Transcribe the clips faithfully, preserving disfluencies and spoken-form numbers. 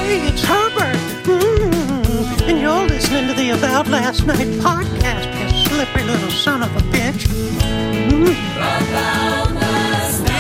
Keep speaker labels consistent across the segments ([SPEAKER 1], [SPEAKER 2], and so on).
[SPEAKER 1] Hey, it's Herbert. Mm, and you're listening to the About Last Night podcast, you slippery little son of a bitch. Mm.
[SPEAKER 2] About last night.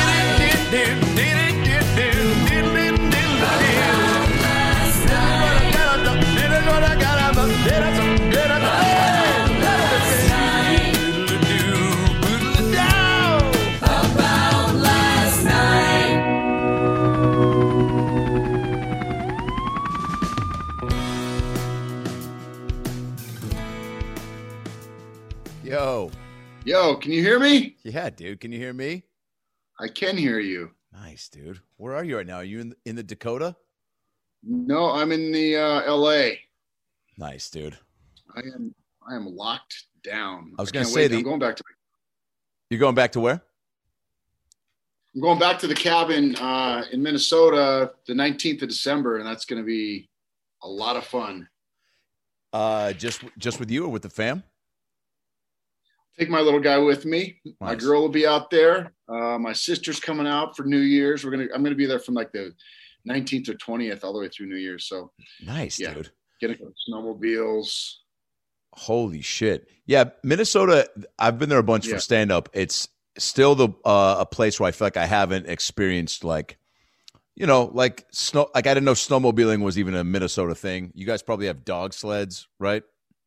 [SPEAKER 3] Yo.
[SPEAKER 4] Yo, can you hear me?
[SPEAKER 3] Yeah, dude. Can you hear me?
[SPEAKER 4] I can hear you.
[SPEAKER 3] Nice, dude. Where are you right now? Are you in in the Dakota?
[SPEAKER 4] No, I'm in the uh, L A.
[SPEAKER 3] Nice, dude.
[SPEAKER 4] I am I am locked down.
[SPEAKER 3] I was
[SPEAKER 4] I
[SPEAKER 3] gonna
[SPEAKER 4] can't
[SPEAKER 3] say
[SPEAKER 4] wait.
[SPEAKER 3] the,
[SPEAKER 4] I'm going back to
[SPEAKER 3] You're going back to where?
[SPEAKER 4] I'm going back to the cabin uh, in Minnesota the nineteenth of December, and that's going to be a lot of fun.
[SPEAKER 3] Uh, just just with you or with the fam?
[SPEAKER 4] Take my little guy with me.
[SPEAKER 3] Nice.
[SPEAKER 4] My girl will be out there. Uh, my sister's coming out for New Year's. We're gonna. I'm gonna be there from like the nineteenth or twentieth all the way through New Year's. So
[SPEAKER 3] Nice,
[SPEAKER 4] yeah.
[SPEAKER 3] dude.
[SPEAKER 4] Getting snowmobiles.
[SPEAKER 3] Holy shit. Yeah, Minnesota, I've been there a bunch
[SPEAKER 4] Yeah.
[SPEAKER 3] for stand-up. It's still the uh, a place where I feel like I haven't experienced like, you know, like snow. Like I didn't know snowmobiling was even a Minnesota thing. You guys probably have dog sleds, right?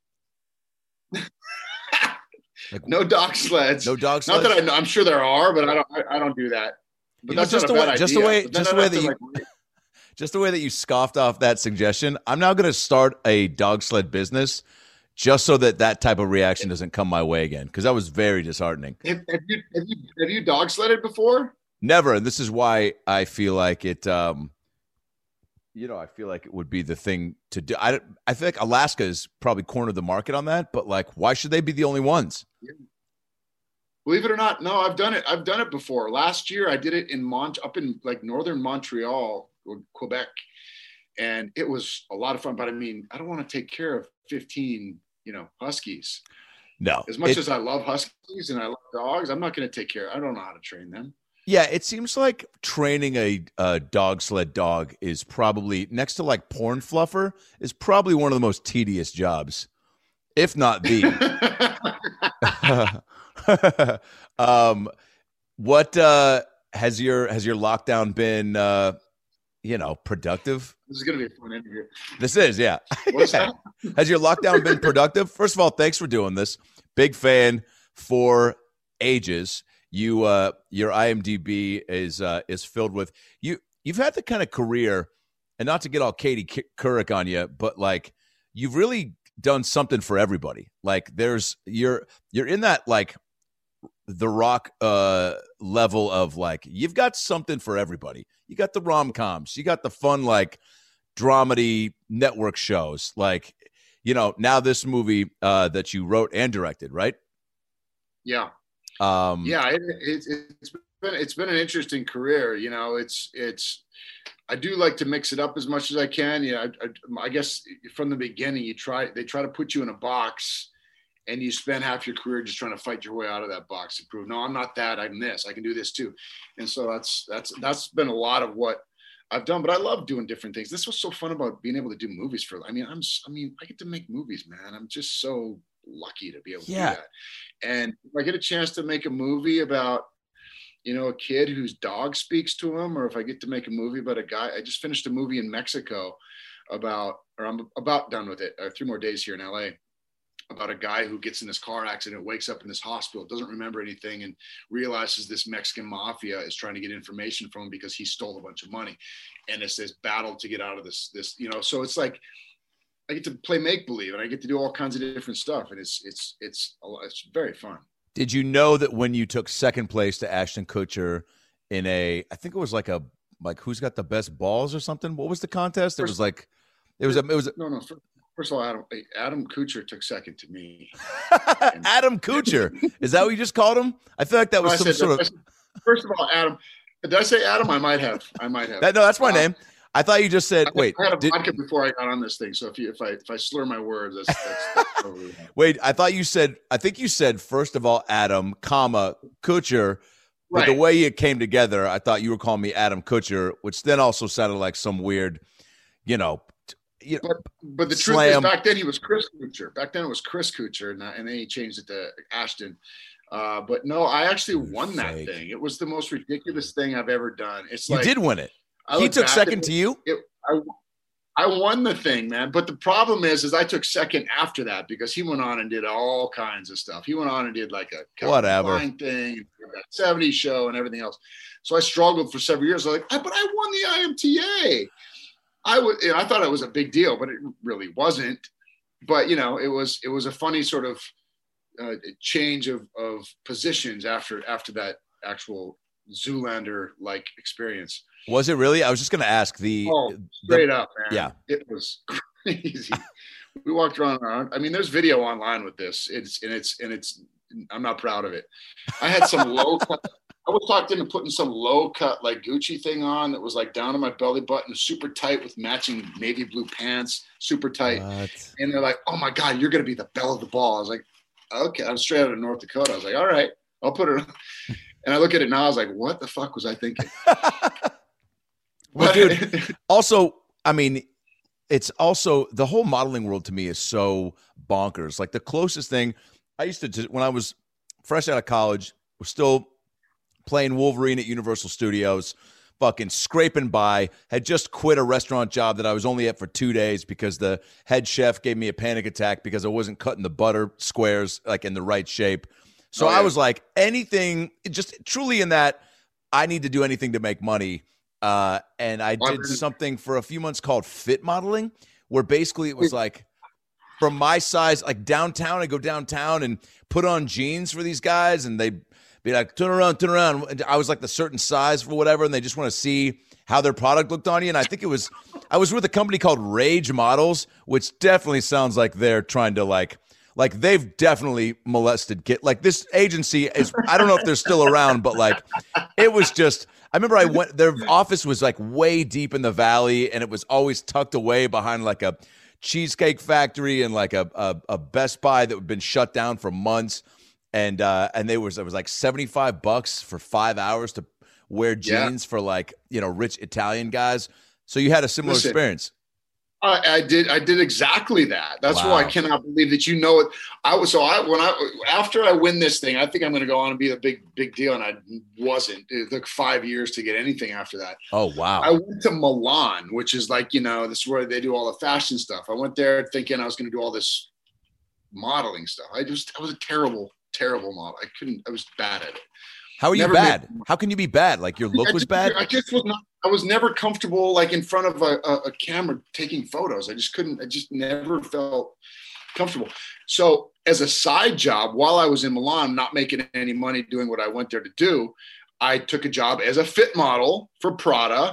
[SPEAKER 3] Like,
[SPEAKER 4] No dog sleds.
[SPEAKER 3] no dog
[SPEAKER 4] Not
[SPEAKER 3] sleds.
[SPEAKER 4] that I know. I'm sure there are, but I don't. I, I don't do that. But
[SPEAKER 3] You know,
[SPEAKER 4] that's
[SPEAKER 3] just
[SPEAKER 4] not a
[SPEAKER 3] the
[SPEAKER 4] bad
[SPEAKER 3] way- just the
[SPEAKER 4] idea.
[SPEAKER 3] way-
[SPEAKER 4] But then
[SPEAKER 3] just the
[SPEAKER 4] I'd
[SPEAKER 3] way
[SPEAKER 4] have
[SPEAKER 3] that
[SPEAKER 4] to,
[SPEAKER 3] you-
[SPEAKER 4] like,
[SPEAKER 3] Just the way that you scoffed off that suggestion, I'm now going to start a dog sled business just so that that type of reaction doesn't come my way again, because that was very disheartening.
[SPEAKER 4] Have, have you have you have you dog sledded before?
[SPEAKER 3] Never, and this is why I feel like it. Um, you know, I feel like it would be the thing to do. I I feel like Alaska is probably cornered the market on that, but like, why should they be the only ones?
[SPEAKER 4] Believe it or not, no, I've done it. I've done it before. Last year, I did it in Mont up in like northern Montreal, or Quebec, and it was a lot of fun. But I mean, I don't want to take care of fifteen, you know, huskies.
[SPEAKER 3] No,
[SPEAKER 4] As much
[SPEAKER 3] it-
[SPEAKER 4] as I love huskies and I love dogs, I'm not going to take care. I don't know how to train them.
[SPEAKER 3] Yeah, it seems like training a, a dog sled dog is probably, next to like porn fluffer, is probably one of the most tedious jobs, if not the. um, what uh, has your has your lockdown been? Uh, you know, productive.
[SPEAKER 4] This is going to be a fun interview.
[SPEAKER 3] This is, yeah.
[SPEAKER 4] What's that?
[SPEAKER 3] Has your lockdown been productive? First of all, thanks for doing this. Big fan for ages. You, uh, your I M D B is uh, is filled with you. You've had the kind of career, and not to get all Katie K- Couric on you, but like you've really done something for everybody. Like there's you're you're in that like the Rock uh, level of like you've got something for everybody. You got the rom-coms, you got the fun like dramedy network shows, like you know now this movie uh, that you wrote and directed, right?
[SPEAKER 4] Yeah.
[SPEAKER 3] Um,
[SPEAKER 4] yeah, it, it, it's been it's been an interesting career. You know, it's it's I do like to mix it up as much as I can. You know, I, I, I guess from the beginning, you try they try to put you in a box, and you spend half your career just trying to fight your way out of that box to prove, no, I'm not that. I'm this. I can do this too. And so that's that's that's been a lot of what I've done. But I love doing different things. This was so fun about being able to do movies for. I mean, I'm I mean, I get to make movies, man. I'm just so lucky to be able to
[SPEAKER 3] Yeah.
[SPEAKER 4] do that. And if I get a chance to make a movie about, you know, a kid whose dog speaks to him, or if I get to make a movie about a guy, I just finished a movie in Mexico about, or I'm about done with it, uh, three more days here in L A, about a guy who gets in this car accident, wakes up in this hospital, doesn't remember anything, and realizes this Mexican mafia is trying to get information from him because he stole a bunch of money. And it's this battle to get out of this, this, you know, so it's like, I get to play make believe, and I get to do all kinds of different stuff, and it's it's it's it's very fun.
[SPEAKER 3] Did you know that when you took second place to Ashton Kutcher in a, I think it was like a like who's got the best balls or something? What was the contest? It
[SPEAKER 4] First,
[SPEAKER 3] was like it was a, it was a,
[SPEAKER 4] no no. First, first of all, Adam Adam Kutcher took second to me.
[SPEAKER 3] Adam Kutcher. Is that what you just called him? I feel like that was
[SPEAKER 4] No, I
[SPEAKER 3] some
[SPEAKER 4] said,
[SPEAKER 3] sort
[SPEAKER 4] I
[SPEAKER 3] of.
[SPEAKER 4] said, first of all, Adam. Did I say Adam? I might have. I might have.
[SPEAKER 3] That, no, that's my
[SPEAKER 4] Uh,
[SPEAKER 3] name. I thought you just said.
[SPEAKER 4] I,
[SPEAKER 3] Wait,
[SPEAKER 4] I had a
[SPEAKER 3] did-
[SPEAKER 4] vodka before I got on this thing, so if you if I if I slur my words, that's, that's, that's totally wrong.
[SPEAKER 3] wait. I thought you said. I think you said first of all Adam, comma Kutcher. But the
[SPEAKER 4] Right.
[SPEAKER 3] way it came together, I thought you were calling me Adam Kutcher, which then also sounded like some weird, you know, you know
[SPEAKER 4] But but the truth
[SPEAKER 3] slam.
[SPEAKER 4] is, back then he was Chris Kuchar. Back then it was Chris Kuchar, and, and then he changed it to Ashton. Uh, but no, I actually won that
[SPEAKER 3] Fake.
[SPEAKER 4] thing. It was the most ridiculous thing I've ever done. It's
[SPEAKER 3] You
[SPEAKER 4] like
[SPEAKER 3] did win it.
[SPEAKER 4] I
[SPEAKER 3] He
[SPEAKER 4] look
[SPEAKER 3] took
[SPEAKER 4] back
[SPEAKER 3] second
[SPEAKER 4] at
[SPEAKER 3] to
[SPEAKER 4] it,
[SPEAKER 3] you.
[SPEAKER 4] it, I, I won the thing, man. But the problem is, is I took second after that because he went on and did all kinds of stuff. He went on and did like a Calvin
[SPEAKER 3] Whatever.
[SPEAKER 4] Klein thing, that seventies show, and everything else. So I struggled for several years. I was like, "Ah, but I won the I M T A. I would, you know, I thought it was a big deal, but it really wasn't. But you know, it was it was a funny sort of uh, change of of positions after after that actual Zoolander like experience.
[SPEAKER 3] Was it really? I was just going to ask the.
[SPEAKER 4] Oh,
[SPEAKER 3] the-
[SPEAKER 4] straight up, man.
[SPEAKER 3] yeah.
[SPEAKER 4] It was crazy. We walked around, around. I mean, there's video online with this. It's and it's and it's. I'm not proud of it. I had some low cut. I was talked into putting some low cut like Gucci thing on that was like down to my belly button, super tight with matching navy blue pants, super tight.
[SPEAKER 3] What?
[SPEAKER 4] And they're like, "Oh my God, you're gonna be the belle of the ball." I was like, "Okay." I'm straight out of North Dakota. I was like, "All right, I'll put it on." And I look at it now. I was like, "What the fuck was I thinking?"
[SPEAKER 3] Well, dude, also, I mean, it's also the whole modeling world to me is so bonkers. Like the closest thing I used to, when I was fresh out of college, was still playing Wolverine at Universal Studios, fucking scraping by, had just quit a restaurant job that I was only at for two days because the head chef gave me a panic attack because I wasn't cutting the butter squares like in the right shape. So
[SPEAKER 4] Oh, yeah.
[SPEAKER 3] I was like, anything, just truly in that, I need to do anything to make money. Uh, and I
[SPEAKER 4] Well,
[SPEAKER 3] did
[SPEAKER 4] then-
[SPEAKER 3] something for a few months called fit modeling, where basically it was like from my size, like downtown, I go downtown and put on jeans for these guys, and they be like, turn around, turn around. And I was like the certain size for whatever, and they just want to see how their product looked on you. And I think it was, I was with a company called Rage Models, which definitely sounds like they're trying to like, like they've definitely molested kid. Like this agency is, I don't know if they're still around, but like it was just, I remember I went, their office was like way deep in the valley, and it was always tucked away behind like a Cheesecake Factory and like a, a, a Best Buy that had been shut down for months. And, uh, and they was, it was like seventy-five bucks for five hours to wear
[SPEAKER 4] Yeah.
[SPEAKER 3] jeans for like, you know, rich Italian guys. So you had a similar
[SPEAKER 4] Listen,
[SPEAKER 3] experience.
[SPEAKER 4] I, I did. I did exactly that. That's
[SPEAKER 3] Wow.
[SPEAKER 4] why I cannot believe that you know it. I was so I when I after I win this thing, I think I'm going to go on and be a big big deal, and I wasn't. It took five years to get anything after that.
[SPEAKER 3] Oh, wow.
[SPEAKER 4] I went to Milan, which is like you know this is where they do all the fashion stuff. I went there thinking I was going to do all this modeling stuff. I just I was a terrible terrible model. I couldn't. I was bad at it.
[SPEAKER 3] How are you
[SPEAKER 4] never
[SPEAKER 3] bad?
[SPEAKER 4] made-
[SPEAKER 3] How can you be bad? Like your look
[SPEAKER 4] I
[SPEAKER 3] was
[SPEAKER 4] just,
[SPEAKER 3] bad?
[SPEAKER 4] I just was not. I was never comfortable like in front of a, a, a camera taking photos. I just couldn't. I just never felt comfortable. So as a side job, while I was in Milan, not making any money doing what I went there to do, I took a job as a fit model for Prada.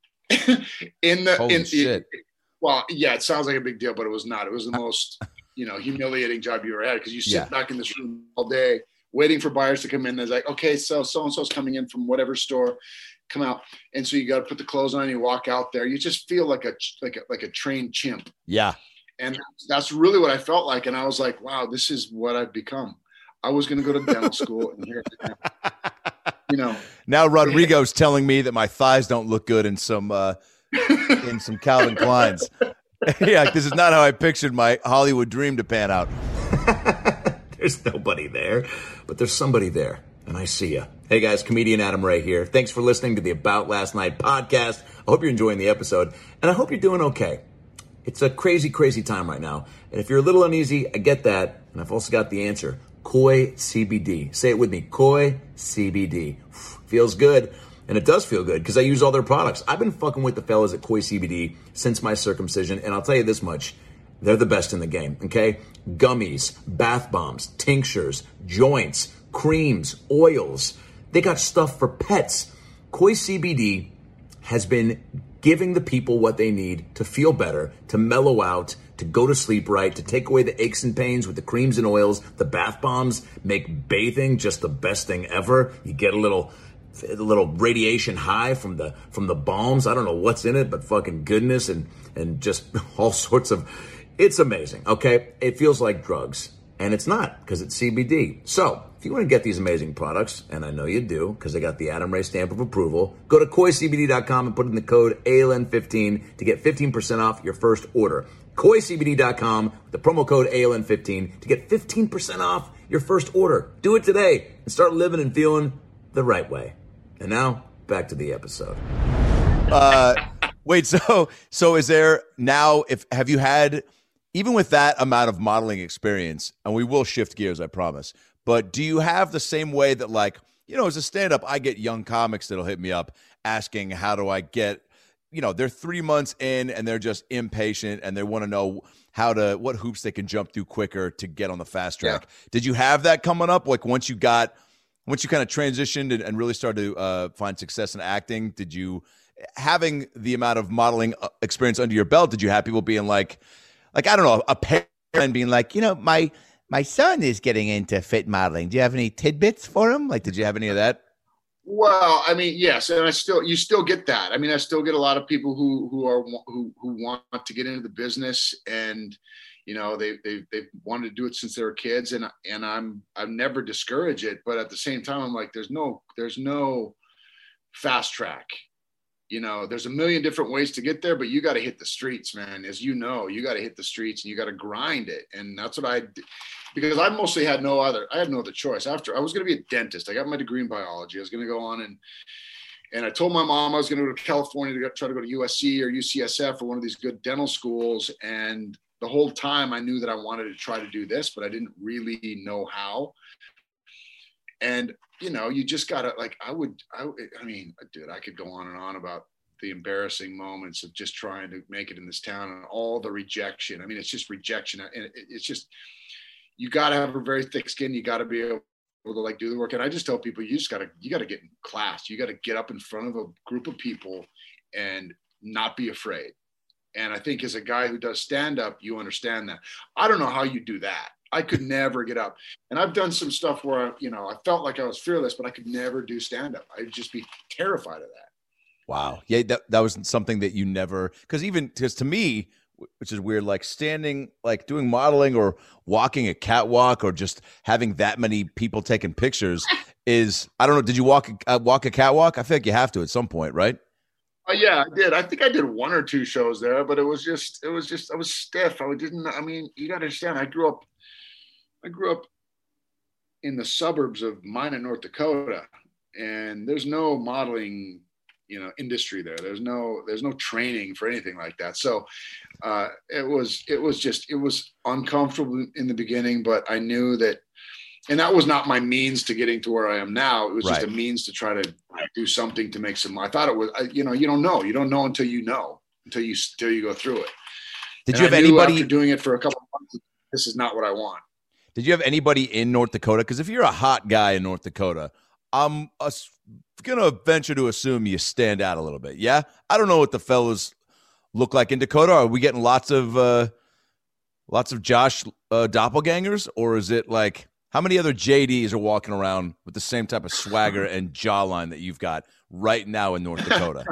[SPEAKER 4] in the
[SPEAKER 3] Holy
[SPEAKER 4] in,
[SPEAKER 3] shit.
[SPEAKER 4] in- well, yeah, it sounds like a big deal, but it was not. It was the most you know humiliating job you ever had because you sit
[SPEAKER 3] Yeah.
[SPEAKER 4] back in this room all day waiting for buyers to come in. There's like, okay, so so and so's coming in from whatever store. Come out, and so you got to put the clothes on. You walk out there. You just feel like a like a like a trained chimp,
[SPEAKER 3] Yeah.
[SPEAKER 4] and that's, that's really what I felt like. And I was like, wow, this is what I've become. I was going to go to dental school, and here, you know,
[SPEAKER 3] Now Rodrigo's telling me that my thighs don't look good in some uh, in some Calvin Kleins. Yeah, this is not how I pictured my Hollywood dream to pan out.
[SPEAKER 5] There's nobody there, but there's somebody there, and I see ya. Hey guys, comedian Adam Ray here. Thanks for listening to the About Last Night podcast. I hope you're enjoying the episode, and I hope you're doing okay. It's a crazy, crazy time right now, and if you're a little uneasy, I get that, and I've also got the answer. Koi C B D. Say it with me. Koi C B D. Feels good. And it does feel good because I use all their products. I've been fucking with the fellas at Koi C B D since my circumcision, and I'll tell you this much. They're the best in the game, okay? Gummies, bath bombs, tinctures, joints, creams, oils. They got stuff for pets. Koi C B D has been giving the people what they need to feel better, to mellow out, to go to sleep right, to take away the aches and pains with the creams and oils. The bath bombs make bathing just the best thing ever. You get a little a little radiation high from the from the balms. I don't know what's in it, but fucking goodness and and just all sorts of, it's amazing, okay? It feels like drugs, and it's not because it's C B D. So If you want to get these amazing products, and I know you do, because they got the Adam Ray stamp of approval, go to koi c b d dot com and put in the code A L N fifteen to get fifteen percent off your first order. koi c b d dot com with the promo code A L N fifteen to get fifteen percent off your first order. Do it today and start living and feeling the right way. And now, back to the episode.
[SPEAKER 3] Uh, wait, so so is there now, if have you had, even with that amount of modeling experience, and we will shift gears, I promise, but do you have the same way that, like, you know, as a stand-up, I get young comics that'll hit me up asking, how do I get, you know, they're three months in and they're just impatient and they want to know how to, what hoops they can jump through quicker to get on the fast track. Yeah. Did you have that coming up? Like once you got, once you kind of transitioned and, and really started to uh, find success in acting, did you, having the amount of modeling experience under your belt, did you have people being like, like, I don't know, a parent being like, you know, my, my son is getting into fit modeling. Do you have any tidbits for him? Like, did you have any of that?
[SPEAKER 4] Well, I mean, yes, and I still, you still get that. I mean, I still get a lot of people who who are who who want to get into the business, and you know, they they they've wanted to do it since they were kids, and and I'm I've never discouraged it, but at the same time, I'm like, there's no there's no fast track. You know, there's a million different ways to get there, but you got to hit the streets, man. As you know, you got to hit the streets and you got to grind it. And that's what I did, because I mostly had no other, I had no other choice. After I was going to be a dentist, I got my degree in biology. I was going to go on and, and I told my mom I was going to go to California to go, try to go to U S C or U C S F or one of these good dental schools. And the whole time I knew that I wanted to try to do this, but I didn't really know how. And, you know, you just got to, like, I would, I, I mean, dude, I could go on and on about the embarrassing moments of just trying to make it in this town and all the rejection. I mean, it's just rejection. And it's just, you got to have a very thick skin. You got to be able to, like, do the work. And I just tell people, you just got to, you got to get in class. You got to get up in front of a group of people and not be afraid. And I think as a guy who does stand up, you understand that. I don't know how you do that. I could never get up. And I've done some stuff where, you know, I felt like I was fearless, but I could never do stand-up. I'd just be terrified of that.
[SPEAKER 3] Wow. Yeah, that, that was something that you never, because even, because to me, which is weird, like standing, like doing modeling or walking a catwalk or just having that many people taking pictures is, I don't know, did you walk, uh, walk a catwalk? I feel like you have to at some point, right?
[SPEAKER 4] Oh, yeah, I did. I think I did one or two shows there, but it was just, it was just, I was stiff. I didn't, I mean, you got to understand, I grew up, I grew up in the suburbs of Minot, North Dakota, and there's no modeling, you know, industry there. There's no, there's no training for anything like that. So uh, it was, it was just, it was uncomfortable in the beginning, but I knew that, and that was not my means to getting to where I am now. It was just right. a means to try to do something to make some, I thought it was, you know, you don't know, you don't know until you know, until you, until you go through it.
[SPEAKER 3] Did
[SPEAKER 4] and
[SPEAKER 3] you have
[SPEAKER 4] I knew
[SPEAKER 3] anybody
[SPEAKER 4] after doing it for a couple of months, this is not what I want.
[SPEAKER 3] Did you have anybody in North Dakota? Because if you're a hot guy in North Dakota, I'm going to venture to assume you stand out a little bit. Yeah? I don't know what the fellas look like in Dakota. Are we getting lots of uh, lots of Josh uh, doppelgangers? Or is it like, how many other J Ds are walking around with the same type of swagger and jawline that you've got right now in North Dakota?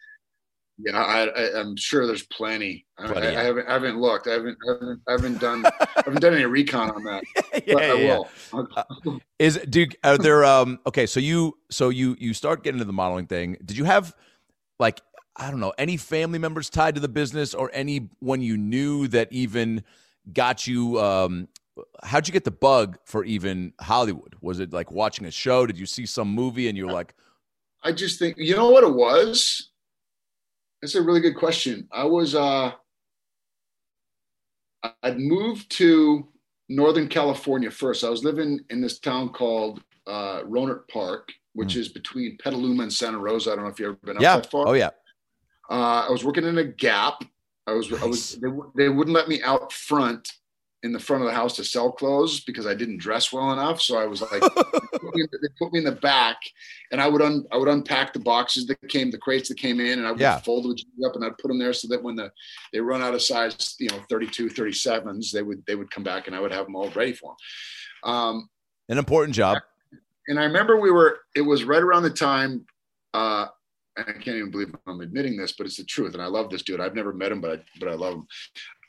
[SPEAKER 4] Yeah, I, I, I'm sure there's plenty.
[SPEAKER 3] plenty
[SPEAKER 4] I,
[SPEAKER 3] yeah.
[SPEAKER 4] I haven't, I haven't looked. I haven't, I haven't, I haven't done, I haven't done any recon on that.
[SPEAKER 3] yeah,
[SPEAKER 4] but I
[SPEAKER 3] yeah.
[SPEAKER 4] will.
[SPEAKER 3] uh, is dude? Are there? Um. Okay. So you, so you, you start getting into the modeling thing. Did you have, like, I don't know, any family members tied to the business, or anyone you knew that even got you? Um. How'd you get the bug for even Hollywood? Was it like watching a show? Did you see some movie and you're like,
[SPEAKER 4] I just think, you know what it was? That's a really good question. I was, uh, I'd moved to Northern California first. I was living in this town called uh, Rohnert Park, which mm. is between Petaluma and Santa Rosa. I don't know if you've ever been up
[SPEAKER 3] yeah.
[SPEAKER 4] that far.
[SPEAKER 3] Oh yeah.
[SPEAKER 4] Uh, I was working in a Gap. I was, nice. I was, they, they wouldn't let me out front in the front of the house to sell clothes because I didn't dress well enough. So I was like, they, put me, they put me in the back, and I would un, I would unpack the boxes that came, the crates that came in, and I would
[SPEAKER 3] yeah.
[SPEAKER 4] fold them up and I'd put them there so that when the they run out of size, you know, thirty-two, thirty-sevens, they would they would come back and I would have them all ready for them. Um,
[SPEAKER 3] An important job.
[SPEAKER 4] And I remember we were, it was right around the time, uh, and I can't even believe I'm admitting this, but it's the truth. And I love this dude. I've never met him, but I, but I love him.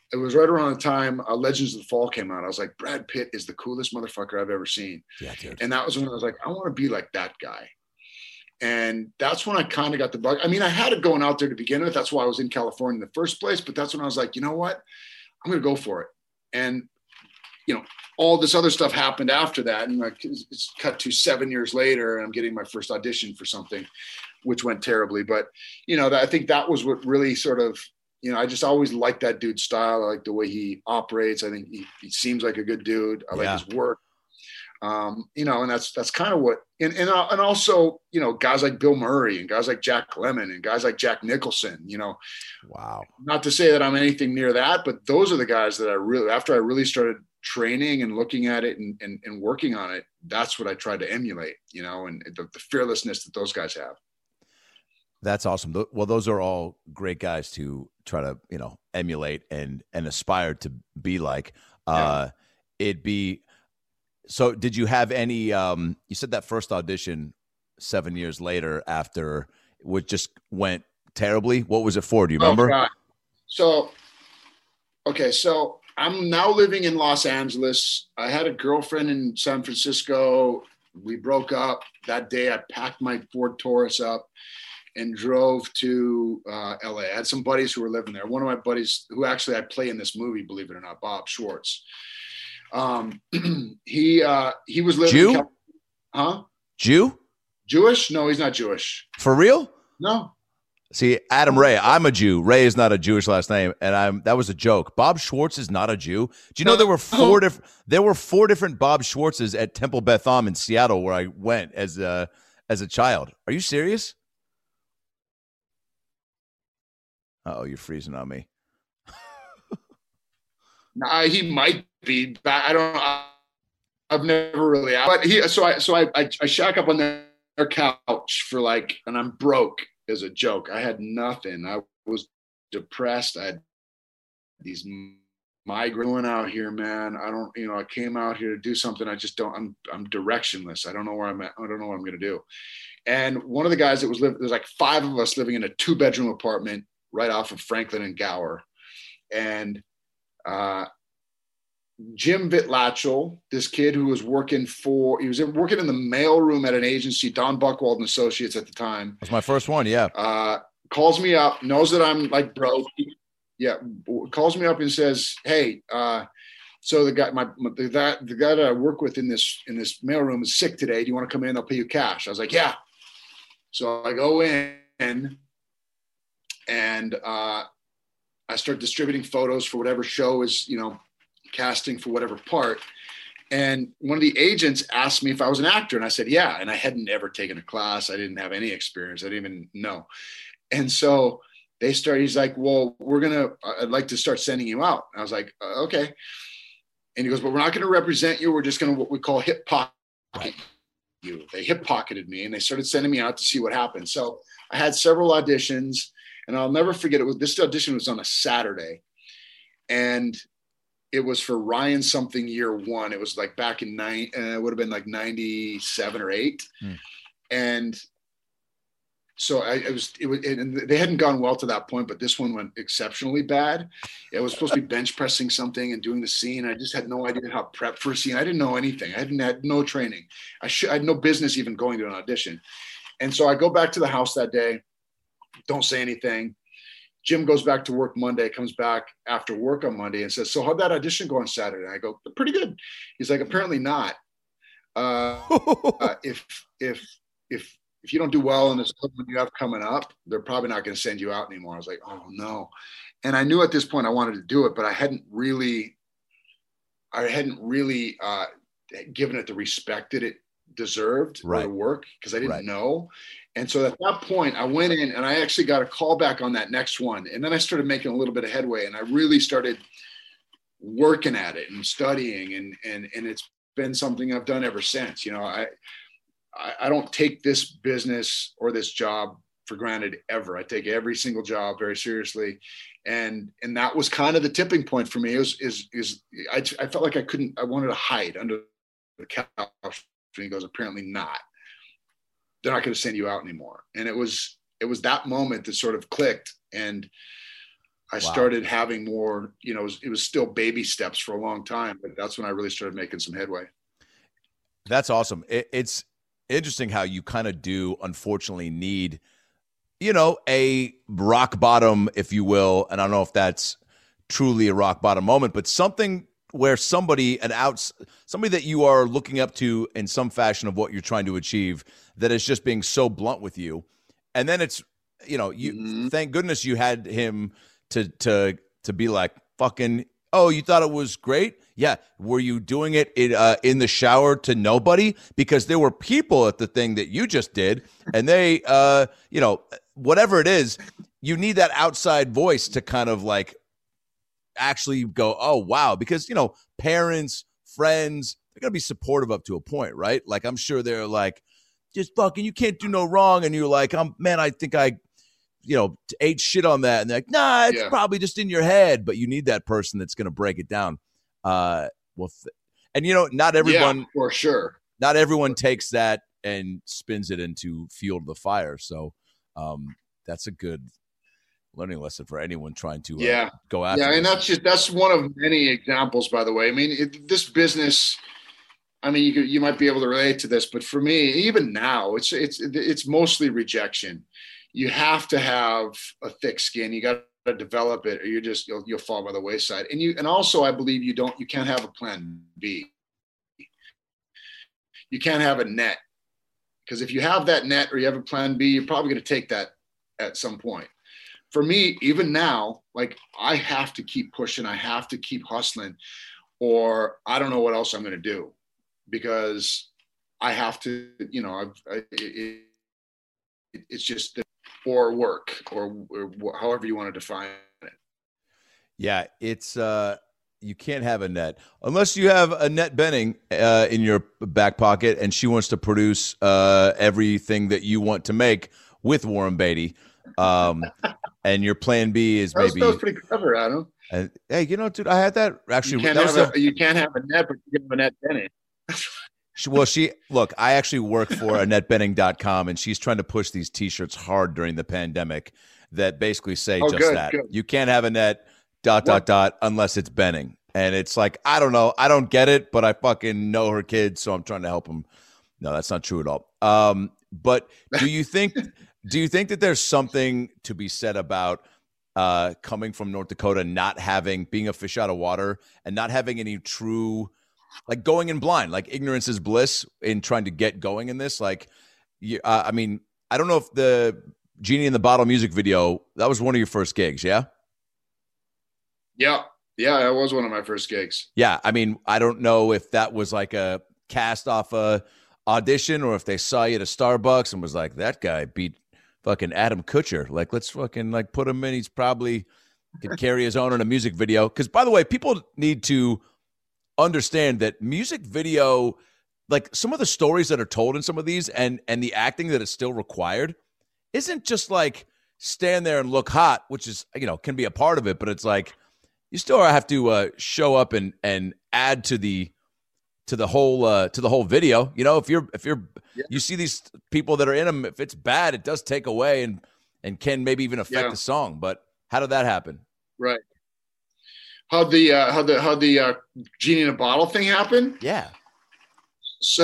[SPEAKER 4] it was right around the time uh, Legends of the Fall came out. I was like, Brad Pitt is the coolest motherfucker I've ever seen.
[SPEAKER 3] Yeah, dude.
[SPEAKER 4] And that was when I was like, I want to be like that guy. And that's when I kind of got the bug. I mean, I had it going out there to begin with. That's why I was in California in the first place. But that's when I was like, you know what? I'm going to go for it. And, you know, all this other stuff happened after that. And like, it's cut to seven years later, and I'm getting my first audition for something, which went terribly. But, you know, that, I think that was what really sort of, you know, I just always liked that dude's style. I like the way he operates. I think he, he seems like a good dude. I
[SPEAKER 3] Yeah.
[SPEAKER 4] like his work. Um, you know, and that's, that's kind of what, and, and, uh, and also, you know, guys like Bill Murray and guys like Jack Lemmon and guys like Jack Nicholson, you know,
[SPEAKER 3] Wow.
[SPEAKER 4] not to say that I'm anything near that, but those are the guys that I really, after I really started training and looking at it and, and, and working on it, that's what I tried to emulate, you know, and the, the fearlessness that those guys have.
[SPEAKER 3] That's awesome. Th- Well, those are all great guys to try to, you know, emulate and, and aspire to be like. Uh, it'd be, so did you have any, um, you said that first audition seven years later after, which just went terribly. What was it for? Do you remember?
[SPEAKER 4] Oh, God. So, okay. So I'm now living in Los Angeles. I had a girlfriend in San Francisco. We broke up that day. I packed my Ford Taurus up and drove to uh, L A. I had some buddies who were living there. One of my buddies who actually I play in this movie, believe it or not, Bob Schwartz. Um, he, uh, he was living
[SPEAKER 3] Jew?
[SPEAKER 4] in Cal- huh?
[SPEAKER 3] Jew?
[SPEAKER 4] Jewish? No, he's not Jewish.
[SPEAKER 3] For real?
[SPEAKER 4] No.
[SPEAKER 3] See, Adam Ray, I'm a Jew. Ray is not a Jewish last name, and I'm that was a joke. Bob Schwartz is not a Jew. Do you know there were four different there were four different Bob Schwartzes at Temple Beth Am in Seattle where I went as a as a child? Are you serious? Uh oh, you're freezing on me.
[SPEAKER 4] Nah, he might be. But I don't know. I've never really. But he. So I. So I. I, I shack up on their couch for like, and I'm broke as a joke. I had nothing. I was depressed. I had these migraine out here, man. I don't. You know, I came out here to do something. I just don't. I'm. I'm directionless. I don't know where I'm at. I don't know what I'm gonna do. And one of the guys that was living. There's like five of us living in a two bedroom apartment right off of Franklin and Gower, and. Uh, Jim Vitlachel, this kid who was working for, he was working in the mailroom at an agency, Don Buchwald and Associates at the time.
[SPEAKER 3] That's my first one, yeah.
[SPEAKER 4] Uh, calls me up, knows that I'm like broke. Yeah, calls me up and says, "Hey, uh, so the guy, my, my the, that, the guy that I work with in this in this mailroom is sick today. Do you want to come in? I'll pay you cash." I was like, "Yeah." So I go in and uh, I start distributing photos for whatever show is, you know, casting for whatever part. And one of the agents asked me if I was an actor. And I said, yeah. And I hadn't ever taken a class. I didn't have any experience. I didn't even know. And so they started, he's like, well, we're going to, I'd like to start sending you out. And I was like, uh, okay. And he goes, but we're not going to represent you. We're just going to, what we call hip pocket you. They hip pocketed me and they started sending me out to see what happened. So I had several auditions. And I'll never forget it. Was this audition was on a Saturday, and it was for Ryan something year one. It was like back in nine, uh, it would have been like ninety-seven or eight. Hmm. And so I it was, it was, and they hadn't gone well to that point, but this one went exceptionally bad. It was supposed to be bench pressing something and doing the scene. I just had no idea how to prep for a scene. I didn't know anything. I hadn't had no training. I should, I had no business even going to an audition. And so I go back to the house that day. Don't say anything. Jim goes back to work Monday, comes back after work on Monday and says, so how'd that audition go on Saturday? And I go, pretty good. He's like, apparently not. Uh, uh, if, if, if, if you don't do well in this one you have coming up, they're probably not going to send you out anymore. I was like, oh no. And I knew at this point I wanted to do it, but I hadn't really, I hadn't really uh, given it the respect that it deserved
[SPEAKER 3] right.
[SPEAKER 4] or the work because I didn't
[SPEAKER 3] right.
[SPEAKER 4] know. And so at that point I went in and I actually got a call back on that next one. And then I started making a little bit of headway and I really started working at it and studying and, and, and it's been something I've done ever since. You know, I, I, I don't take this business or this job for granted ever. I take every single job very seriously. And, and that was kind of the tipping point for me. It was, is, is I, I felt like I couldn't, I wanted to hide under the couch. And he goes, apparently not. They're not going to send you out anymore. And it was, it was that moment that sort of clicked. And I
[SPEAKER 3] Wow.
[SPEAKER 4] started having more, you know, it was, it was still baby steps for a long time, but that's when I really started making some headway.
[SPEAKER 3] That's awesome. It, it's interesting how you kind of do, unfortunately, need, you know, a rock bottom, if you will. And I don't know if that's truly a rock bottom moment, but something where somebody, an outs, somebody that you are looking up to in some fashion of what you're trying to achieve, that is just being so blunt with you. And then it's, you know, you
[SPEAKER 4] Mhm.
[SPEAKER 3] thank goodness you had him to to to be like, fucking, oh, you thought it was great? Yeah. Were you doing it in, uh, in the shower to nobody? Because there were people at the thing that you just did, and they, uh, you know, whatever it is, you need that outside voice to kind of like actually go, oh, wow. Because, you know, parents, friends, they're going to be supportive up to a point, right? Like, I'm sure they're like, just fucking, you can't do no wrong. And you're like, um, man, I think I, you know, ate shit on that. And they're like, nah, it's
[SPEAKER 4] Yeah.
[SPEAKER 3] probably just in your head. But you need that person that's going to break it down. Uh, well, th- and you know, not everyone,
[SPEAKER 4] Yeah, for sure.
[SPEAKER 3] not everyone takes that and spins it into fuel to the fire. So um, that's a good learning lesson for anyone trying to uh,
[SPEAKER 4] Yeah.
[SPEAKER 3] go after.
[SPEAKER 4] Yeah. And
[SPEAKER 3] this.
[SPEAKER 4] that's just, that's one of many examples, by the way. I mean, it, this business, I mean, you could, you might be able to relate to this, but for me, even now, it's, it's, it's mostly rejection. You have to have a thick skin. You got to develop it, or you're just, you'll, you'll fall by the wayside. And you, and also I believe you don't, you can't have a plan B. You can't have a net, because if you have that net or you have a plan B, you're probably going to take that at some point. For me, even now, like, I have to keep pushing. I have to keep hustling, or I don't know what else I'm going to do, because I have to, you know, I've, I, it, it, it's just, or work, or, or however you want to define it.
[SPEAKER 3] Yeah, it's uh, you can't have a net unless you have Annette Bening uh, in your back pocket, and she wants to produce uh, everything that you want to make with Warren Beatty. Um, and your plan B is
[SPEAKER 4] That was,
[SPEAKER 3] maybe.
[SPEAKER 4] that was pretty clever, Adam.
[SPEAKER 3] Uh, hey, you know, dude, I had that actually.
[SPEAKER 4] You can't,
[SPEAKER 3] that was
[SPEAKER 4] have
[SPEAKER 3] a,
[SPEAKER 4] a, you can't have a net, but you can have a net in it.
[SPEAKER 3] She, well, she look. I actually work for Annette Bening dot com, and she's trying to push these T-shirts hard during the pandemic that basically say
[SPEAKER 4] Oh,
[SPEAKER 3] just
[SPEAKER 4] good,
[SPEAKER 3] that.
[SPEAKER 4] good.
[SPEAKER 3] You can't have a net dot
[SPEAKER 4] What?
[SPEAKER 3] dot dot unless it's Bening, and it's like, I don't know, I don't get it, but I fucking know her kids, so I'm trying to help them. No, that's not true at all. Um, but do you think do you think that there's something to be said about uh, coming from North Dakota, not having being a fish out of water, and not having any true, like, going in blind, like ignorance is bliss in trying to get going in this? Like, you, uh, I mean, I don't know if the Genie in the Bottle music video, that was one of your first gigs, yeah?
[SPEAKER 4] Yeah. Yeah. That was one of my first gigs.
[SPEAKER 3] Yeah. I mean, I don't know if that was like a cast off a audition, or if they saw you at a Starbucks and was like, that guy beat fucking Adam Kutcher. Like, let's fucking like put him in. He's probably could carry his own in a music video. Because, by the way, people need to understand that music video, like some of the stories that are told in some of these, and and the acting that is still required, isn't just like stand there and look hot, which is, you know, can be a part of it, but it's like you still have to uh, show up and and add to the to the whole uh, to the whole video. You know, if you're if you're
[SPEAKER 4] Yeah.
[SPEAKER 3] you see these people that are in them, if it's bad, it does take away and and can maybe even affect
[SPEAKER 4] Yeah.
[SPEAKER 3] the song. But how did that happen?
[SPEAKER 4] Right. How the, uh, how the, how the uh, Genie in a Bottle thing happened.
[SPEAKER 3] Yeah.
[SPEAKER 4] So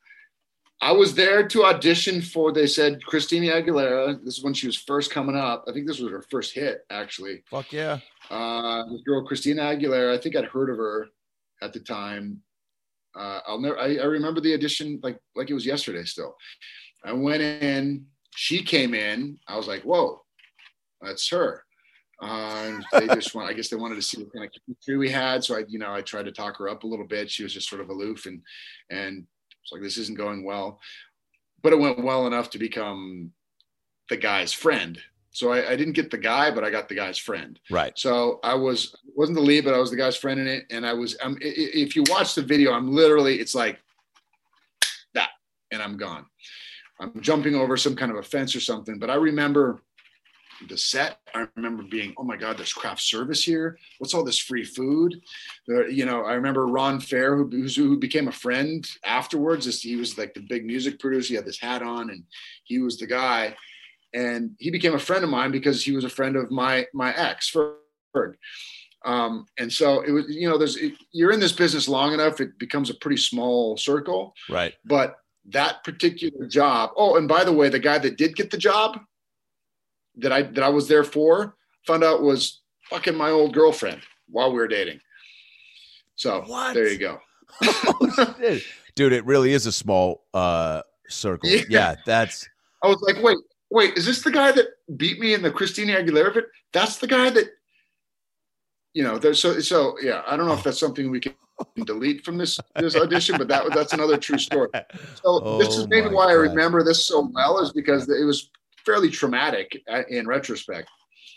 [SPEAKER 4] I was there to audition for, they said, Christina Aguilera. This is when she was first coming up. I think this was her first hit, actually.
[SPEAKER 3] Fuck yeah.
[SPEAKER 4] Uh, this girl, Christina Aguilera, I think I'd heard of her at the time. Uh, I'll never, I, I remember the audition like, like it was yesterday still. I went in, she came in. I was like, whoa, that's her. Uh, and they just want, I guess they wanted to see what kind of chemistry we had. So I, you know, I tried to talk her up a little bit. She was just sort of aloof, and, and it's like, this isn't going well, but it went well enough to become the guy's friend. So I, I didn't get the guy, but I got the guy's friend.
[SPEAKER 3] Right.
[SPEAKER 4] So I was, wasn't the lead, but I was the guy's friend in it. And I was, um, i- i- if you watch the video, I'm literally, it's like that, and I'm gone. I'm jumping over some kind of a fence or something. But I remember the set. I remember being, oh my God, there's craft service here. What's all this free food? There, you know, I remember Ron Fair, who, who's- who became a friend afterwards. This- He was like the big music producer. He had this hat on, and he was the guy. And he became a friend of mine because he was a friend of my my ex Um, and so it was, you know, there's, it, you're in this business long enough, it becomes a pretty small circle.
[SPEAKER 3] Right.
[SPEAKER 4] But that particular job. Oh, and by the way, the guy that did get the job that I, that I was there for, found out was fucking my old girlfriend while we were dating. So
[SPEAKER 3] What?
[SPEAKER 4] there you go.
[SPEAKER 3] Oh, shit. Dude, it really is a small uh, circle.
[SPEAKER 4] Yeah.
[SPEAKER 3] Yeah, that's.
[SPEAKER 4] I was like, wait, wait, is this the guy that beat me in the Christina Aguilera fit? That's the guy that, you know, there's so, so yeah, I don't know if that's something we can delete from this, this audition, but that that's another true story. So
[SPEAKER 3] Oh,
[SPEAKER 4] this is maybe
[SPEAKER 3] my
[SPEAKER 4] why I
[SPEAKER 3] God.
[SPEAKER 4] remember this so well, is because it was fairly traumatic in retrospect.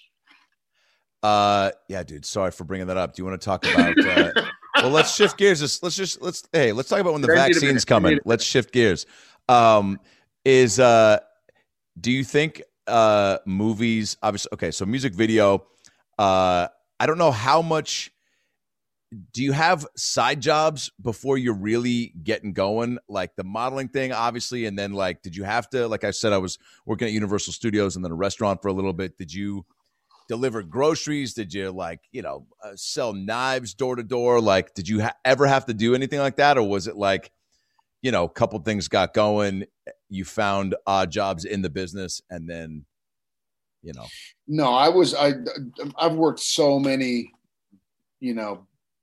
[SPEAKER 3] Uh, yeah, dude. Sorry for bringing that up. Do you want to talk about? Uh, well, let's shift gears. Let's, let's just let's hey, let's talk about when the
[SPEAKER 4] I need a
[SPEAKER 3] vaccine's
[SPEAKER 4] minute. I
[SPEAKER 3] coming.
[SPEAKER 4] need a
[SPEAKER 3] Let's shift gears. Um, is uh, do you think uh, movies? Obviously, okay. So music video. Uh, I don't know how much. Do you have side jobs before you're really getting going, like the modeling thing, obviously, and then like, did you have to? Like I said, I was working at Universal Studios and then a restaurant for a little bit. Did you deliver groceries? Did you like, you know, uh, sell knives door to door? Like, did you ha- ever have to do anything like that? Or was it like, you know, a couple things got going, you found odd jobs in the business and then, you know?
[SPEAKER 4] No, I was, I, I've worked so many, you know,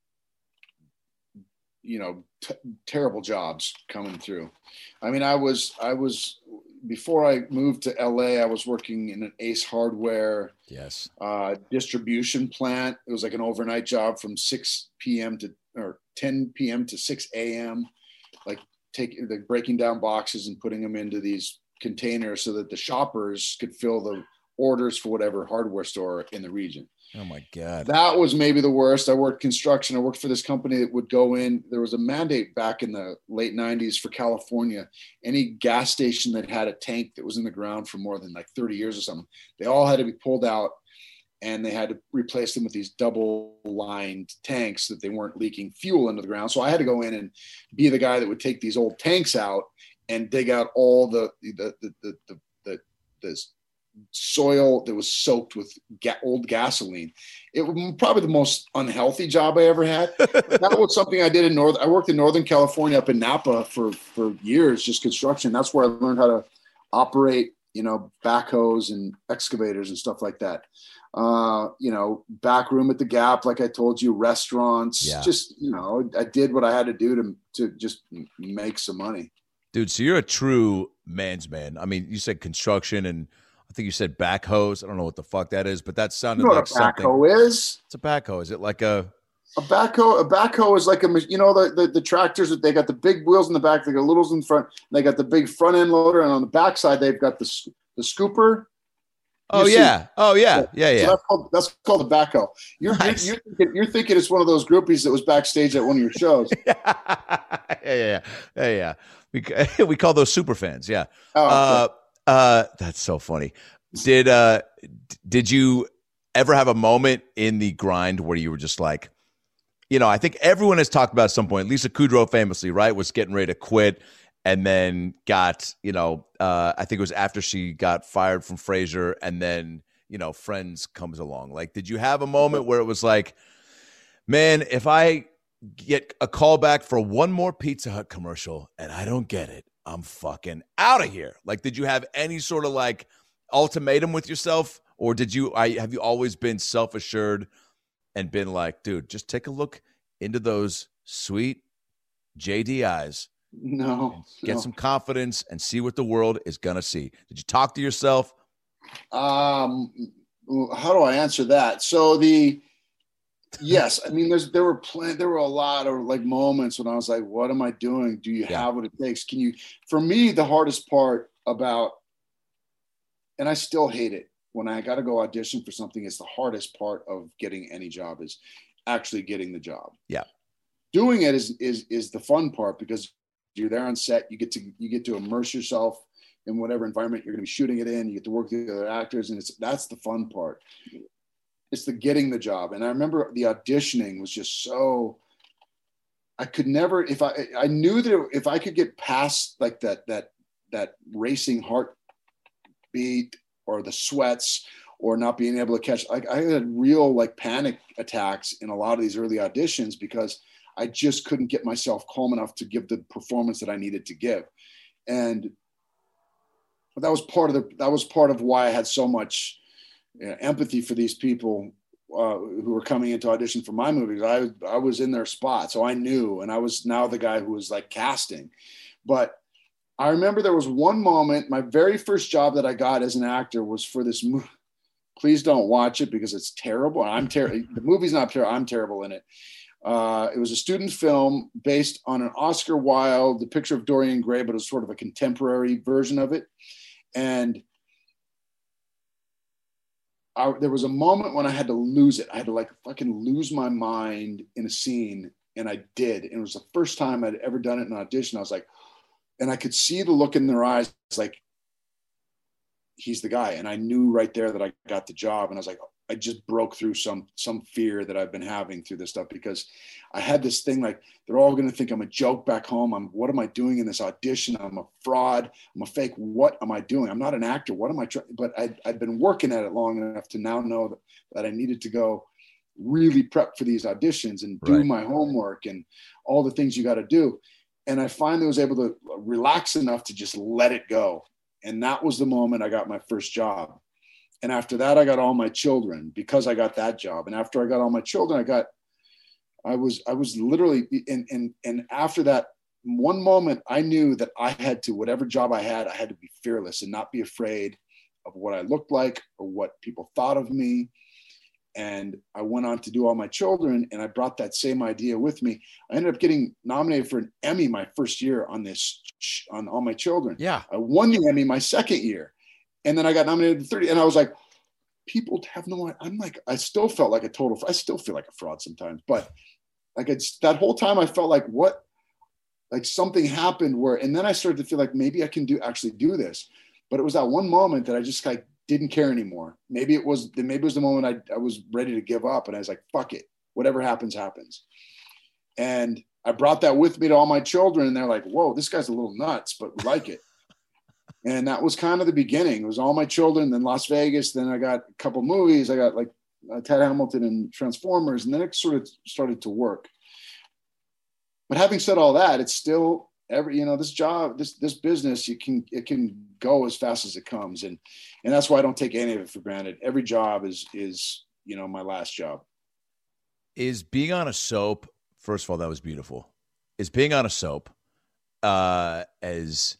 [SPEAKER 4] you know, t- terrible jobs coming through. I mean, I was, I was, before I moved to L A, I was working in an Ace Hardware
[SPEAKER 3] Yes.
[SPEAKER 4] uh, distribution plant. It was like an overnight job from six p.m. to, or ten p.m. to six a.m. Like taking, like breaking down boxes and putting them into these containers so that the shoppers could fill the orders for whatever hardware store in the region.
[SPEAKER 3] Oh my God.
[SPEAKER 4] That was maybe the worst. I worked construction. I worked for this company that would go in. There was a mandate back in the late nineties for California. Any gas station that had a tank that was in the ground for more than like thirty years or something, they all had to be pulled out and they had to replace them with these double lined tanks that they weren't leaking fuel into the ground. So I had to go in and be the guy that would take these old tanks out and dig out all the, the, the, the, the, the, the soil that was soaked with ga- old gasoline. It was probably the most unhealthy job I ever had. That was something I did in North. I worked in Northern California up in Napa for, for years, just construction. That's where I learned how to operate, you know, backhoes and excavators and stuff like that. Uh, you know, back room at the Gap, like I told you, restaurants,
[SPEAKER 3] Yeah.
[SPEAKER 4] just, you know, I did what I had to do to, to just make some money.
[SPEAKER 3] Dude, so you're a true man's man. I mean, you said construction and I think you said backhoes. I don't know what the fuck that is, but that sounded
[SPEAKER 4] You know
[SPEAKER 3] like
[SPEAKER 4] what a backhoe
[SPEAKER 3] something.
[SPEAKER 4] is?
[SPEAKER 3] It's a backhoe. Is it like a?
[SPEAKER 4] A backhoe, a backhoe is like a, you know, the, the, the tractors that they got the big wheels in the back, they got littles in front, they got the big front end loader, and on the back side they've got the the scooper.
[SPEAKER 3] Oh
[SPEAKER 4] You see-
[SPEAKER 3] yeah, oh yeah, yeah,
[SPEAKER 4] So
[SPEAKER 3] yeah.
[SPEAKER 4] that's called that's called a backhoe. You're,
[SPEAKER 3] Nice.
[SPEAKER 4] you're, you're, thinking, you're thinking it's one of those groupies that was backstage at one of your shows.
[SPEAKER 3] yeah, yeah, yeah, yeah, yeah. We we call those super fans. Yeah.
[SPEAKER 4] Oh,
[SPEAKER 3] Uh, uh, that's so funny. Did uh, d- did you ever have a moment in the grind where you were just like, you know, I think everyone has talked about at some point. Lisa Kudrow famously, right, was getting ready to quit, and then got, you know, uh, I think it was after she got fired from Frasier, and then, you know, Friends comes along. Like, did you have a moment where it was like, man, if I get a call back for one more Pizza Hut commercial and I don't get it, I'm fucking out of here. Like, did you have any sort of like ultimatum with yourself, or did you, I, have you always been self-assured and been like, dude, just take a look into those sweet J D eyes,
[SPEAKER 4] no,
[SPEAKER 3] get
[SPEAKER 4] no.
[SPEAKER 3] some confidence and see what the world is going to see? Did you talk to yourself?
[SPEAKER 4] Um, how do I answer that? So the, yes, I mean, there's, there were plenty, there were a lot of like moments when I was like, what am I doing? Do you
[SPEAKER 3] Yeah.
[SPEAKER 4] have what it takes? Can you, for me, the hardest part about, and I still hate it when I got to go audition for something, it's the hardest part of getting any job is actually getting the job.
[SPEAKER 3] Yeah.
[SPEAKER 4] Doing it is, is, is the fun part because you're there on set, you get to, you get to immerse yourself in whatever environment you're going to be shooting it in. You get to work with the other actors, and it's, that's the fun part. It's the getting the job. And I remember the auditioning was just so, I could never, if I, I knew that if I could get past like that, that, that racing heartbeat or the sweats or not being able to catch. Like I had real like panic attacks in a lot of these early auditions because I just couldn't get myself calm enough to give the performance that I needed to give. And that was part of the, that was part of why I had so much you know, empathy for these people uh, who were coming into audition for my movies. I, I was in their spot. So I knew, and I was now the guy who was like casting. But I remember there was one moment, my very first job that I got as an actor was for this movie. Please don't watch it because it's terrible. I'm terrible. The movie's not terrible. I'm terrible in it. Uh, it was a student film based on an Oscar Wilde, The Picture of Dorian Gray, but it was sort of a contemporary version of it. And I, there was a moment when I had to lose it. I had to like fucking lose my mind in a scene. And I did. And it was the first time I'd ever done it in an audition. I was like, and I could see the look in their eyes. It's like, he's the guy. And I knew right there that I got the job. And I was like, I just broke through some, some fear that I've been having through this stuff, because I had this thing, like, they're all going to think I'm a joke back home. I'm, what am I doing in this audition? I'm a fraud. I'm a fake. What am I doing? I'm not an actor. What am I trying? But I'd, I'd been working at it long enough to now know that, that I needed to go really prep for these auditions and do
[SPEAKER 3] Right.
[SPEAKER 4] my homework and all the things you got to do. And I finally was able to relax enough to just let it go. And that was the moment I got my first job. And after that, I got all my children because I got that job. And after I got all my children, I got, I was, I was literally, and, and, and after that one moment, I knew that I had to, whatever job I had, I had to be fearless and not be afraid of what I looked like or what people thought of me. And I went on to do all my children, and I brought that same idea with me. I ended up getting nominated for an Emmy my first year on this, on All My Children.
[SPEAKER 3] Yeah.
[SPEAKER 4] I won the Emmy my second year. And then I got nominated to thirty. And I was like, people have no idea. I'm like, I still felt like a total, I still feel like a fraud sometimes. But like it's that whole time I felt like what, like something happened where, and then I started to feel like maybe I can do, actually do this. But it was that one moment that I just like, didn't care anymore. Maybe it was, maybe it was the moment I, I was ready to give up, and I was like, fuck it, whatever happens, happens. And I brought that with me to all my children, and they're like, whoa, this guy's a little nuts, but we like it. And that was kind of the beginning. It was All My Children, then Las Vegas. Then I got a couple movies. I got like uh, Ted Hamilton and Transformers, and then it sort of started to work. But having said all that, it's still, every, you know, this job, this, this business, you can, it can go as fast as it comes. And, and that's why I don't take any of it for granted. Every job is, is, you know, my last job.
[SPEAKER 3] Is being on a soap, first of all, that was beautiful. Is being on a soap uh, as,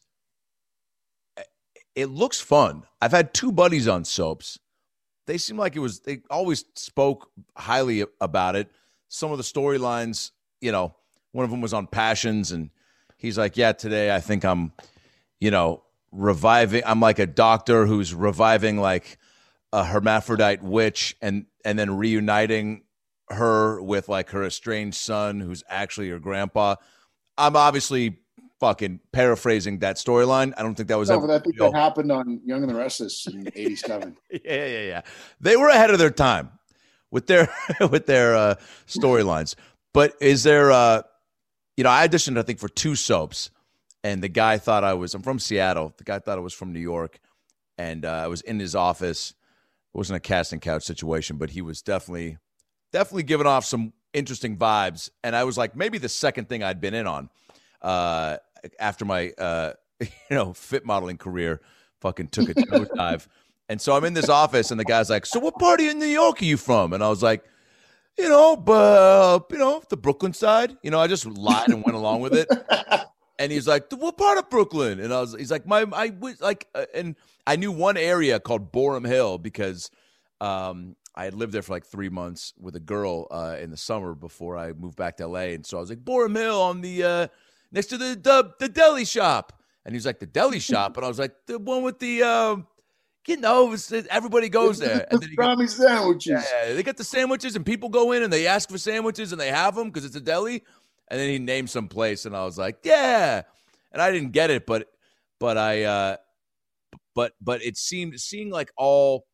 [SPEAKER 3] it looks fun. I've had two buddies on soaps. They seem like it was, they always spoke highly about it. Some of the storylines, you know, one of them was on Passions, and he's like, yeah, today I think I'm, you know, reviving. I'm like a doctor who's reviving like a hermaphrodite witch and and then reuniting her with like her estranged son who's actually her grandpa. I'm obviously fucking paraphrasing that storyline. I don't think that was
[SPEAKER 4] No,
[SPEAKER 3] ever
[SPEAKER 4] but I think
[SPEAKER 3] real.
[SPEAKER 4] that happened on Young and the Restless in eighty-seven.
[SPEAKER 3] Yeah, yeah, yeah. They were ahead of their time with their with their uh, storylines. But is there, uh, you know, I auditioned I think for two soaps, and the guy thought I was. I'm from Seattle. The guy thought I was from New York, and uh, I was in his office. It wasn't a casting couch situation, but he was definitely definitely giving off some interesting vibes. And I was like, maybe the second thing I'd been in on uh, after my uh, you know fit modeling career fucking took a nosedive. And so I'm in this office, and the guy's like, "So what part of New York are you from?" And I was like, "You know, but you know, the Brooklyn side." You know, I just lied and went along with it. And he's like, "What part of Brooklyn?" And I was, he's like, "My, I was like," uh, and I knew one area called Borum Hill because um, I had lived there for like three months with a girl uh, in the summer before I moved back to L A. And so I was like, "Borum Hill on the uh, next to the, the the deli shop." And he was like, "The deli shop," and I was like, "The one with the." Um, You know, it's, everybody goes there. And then you
[SPEAKER 4] Brownie sandwiches.
[SPEAKER 3] Yeah, they get the sandwiches, and people go in and they ask for sandwiches, and they have them because it's a deli. And then he named some place, and I was like, "Yeah." And I didn't get it, but but I uh, but but it seemed seeing like all,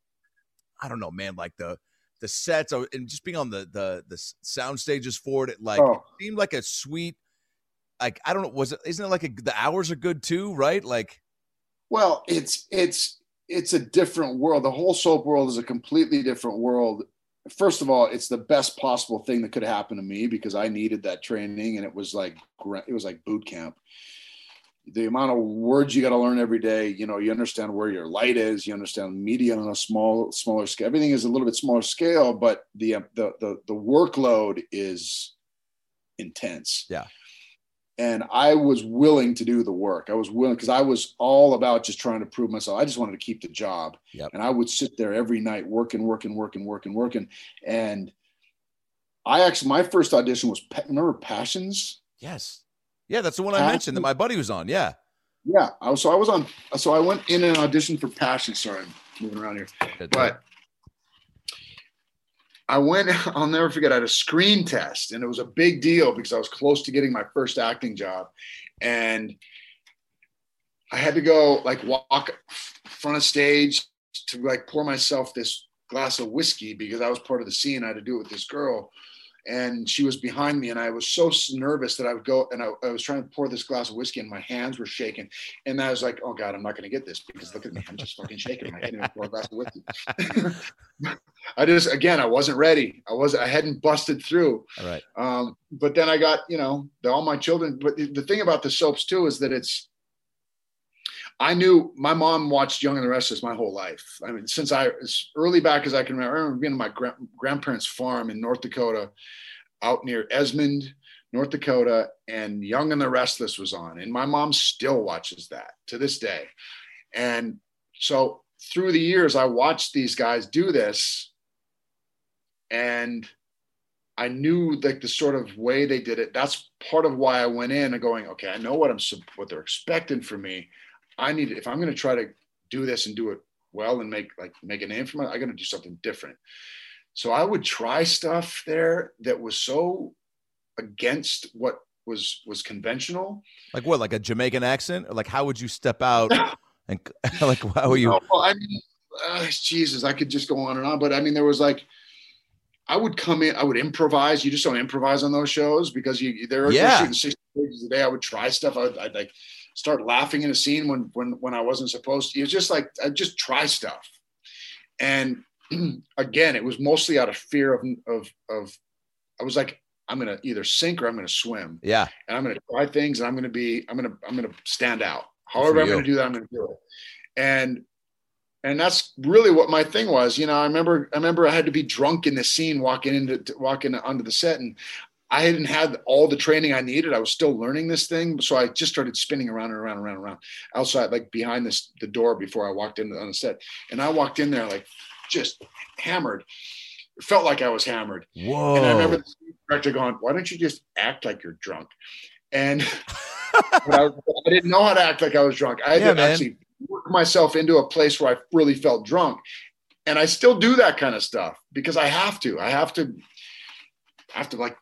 [SPEAKER 3] I don't know, man, like the the sets and just being on the the the sound stages for it, it like
[SPEAKER 4] Oh.
[SPEAKER 3] it seemed like a sweet, like I don't know, was it? Isn't it like a, the hours are good too, right? Like,
[SPEAKER 4] Well, it's it's it's a different world. The whole soap world is a completely different world. First of all, it's the best possible thing that could happen to me because I needed that training, and it was like it was like boot camp. The amount of words you got to learn every day, you know, you understand where your light is, you understand media on a small, smaller scale. Everything is a little bit smaller scale, but the the the, the workload is intense.
[SPEAKER 3] Yeah.
[SPEAKER 4] And I was willing to do the work. I was willing because I was all about just trying to prove myself. I just wanted to keep the job.
[SPEAKER 3] Yep.
[SPEAKER 4] And I would sit there every night working, working, working, working, working. And I actually, my first audition was, remember Passions?
[SPEAKER 3] Yes. Yeah, that's the one I mentioned that my buddy was on. Yeah.
[SPEAKER 4] Yeah. I was, so I was on, so I went in an audition for Passions. Sorry, I'm moving around here.
[SPEAKER 3] Good
[SPEAKER 4] but I went, I'll never forget, I had a screen test, and it was a big deal because I was close to getting my first acting job. And I had to go like walk front of stage to like pour myself this glass of whiskey because I was part of the scene. I had to do it with this girl, and she was behind me, and I was so nervous that I would go and I, I was trying to pour this glass of whiskey, and my hands were shaking. And I was like, oh God, I'm not going to get this because look at me. I'm just fucking shaking. I can't even pour a glass of whiskey. I just, again, I wasn't ready. I wasn't, I hadn't busted through.
[SPEAKER 3] All right.
[SPEAKER 4] Um, but then I got, you know, the, all my children. But the, the thing about the soaps too, is that it's, I knew my mom watched Young and the Restless my whole life. I mean, since I, as early back as I can remember, I remember being on my gra- grandparents' farm in North Dakota, out near Esmond, North Dakota, and Young and the Restless was on. And my mom still watches that to this day. And so through the years, I watched these guys do this, and I knew like the sort of way they did it. That's part of why I went in and going, okay, I know what I'm, what they're expecting from me. I need, if I'm going to try to do this and do it well and make like make a name for myself, I'm going to do something different. So I would try stuff there that was so against what was was conventional.
[SPEAKER 3] Like what? Like a Jamaican accent? Or like how would you step out and like how were you?
[SPEAKER 4] No, well, I mean, uh, Jesus, I could just go on and on. But I mean, there was like, I would come in, I would improvise. You just don't improvise on those shows because you there are
[SPEAKER 3] yeah.
[SPEAKER 4] shooting sixty pages a day. I would try stuff. I would, I'd like start laughing in a scene when when when I wasn't supposed to. It was just like I'd just try stuff. And again, it was mostly out of fear of of of. I was like, I'm gonna either sink or I'm gonna swim.
[SPEAKER 3] Yeah.
[SPEAKER 4] And I'm gonna try things, and I'm gonna be, I'm gonna, I'm gonna stand out. However I'm gonna do that, I'm gonna do it. And and that's really what my thing was. You know, I remember, I remember I had to be drunk in the scene, walking into walking onto the set, and I hadn't had all the training I needed. I was still learning this thing, so I just started spinning around and around and around and around outside, like behind this the door before I walked in on the set. And I walked in there like just hammered. It felt like I was hammered.
[SPEAKER 3] Whoa.
[SPEAKER 4] And I remember the director going, why don't you just act like you're drunk? And I, I didn't know how to act like I was drunk. I had
[SPEAKER 3] yeah,
[SPEAKER 4] to
[SPEAKER 3] man.
[SPEAKER 4] actually work myself into a place where I really felt drunk. And I still do that kind of stuff because I have to. I have to I have to like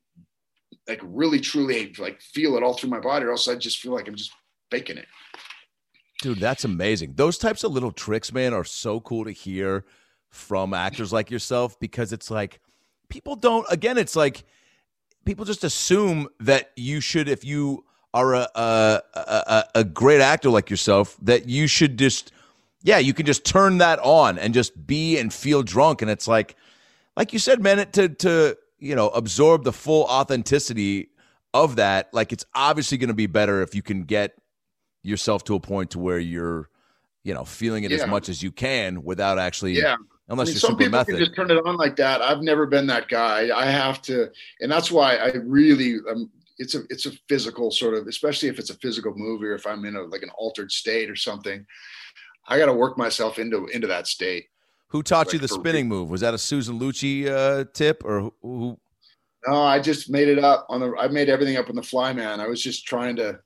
[SPEAKER 4] like really truly like feel it all through my body, or else I just feel like I'm just faking it.
[SPEAKER 3] Dude, that's amazing. Those types of little tricks, man, are so cool to hear from actors like yourself, because it's like people don't, again, it's like people just assume that you should, if you are a a, a, a great actor like yourself, that you should just, yeah, you can just turn that on and just be and feel drunk. And it's like, like you said, man, to, to, you know, absorb the full authenticity of that. Like, it's obviously going to be better if you can get yourself to a point to where you're, you know, feeling it
[SPEAKER 4] Yeah.
[SPEAKER 3] as much as you can without actually,
[SPEAKER 4] Yeah.
[SPEAKER 3] unless
[SPEAKER 4] I mean,
[SPEAKER 3] you're
[SPEAKER 4] some
[SPEAKER 3] super
[SPEAKER 4] people
[SPEAKER 3] method.
[SPEAKER 4] can just turn it on like that. I've never been that guy. I have to, and that's why I really, um, it's a, it's a physical sort of, especially if it's a physical movie or if I'm in a, like an altered state or something, I got to work myself into, into that state.
[SPEAKER 3] Who taught
[SPEAKER 4] like
[SPEAKER 3] you the
[SPEAKER 4] for
[SPEAKER 3] spinning move? Was that a Susan Lucci uh, tip, or who, who?
[SPEAKER 4] No, I just made it up on the, I made everything up on the fly, man. I was just trying to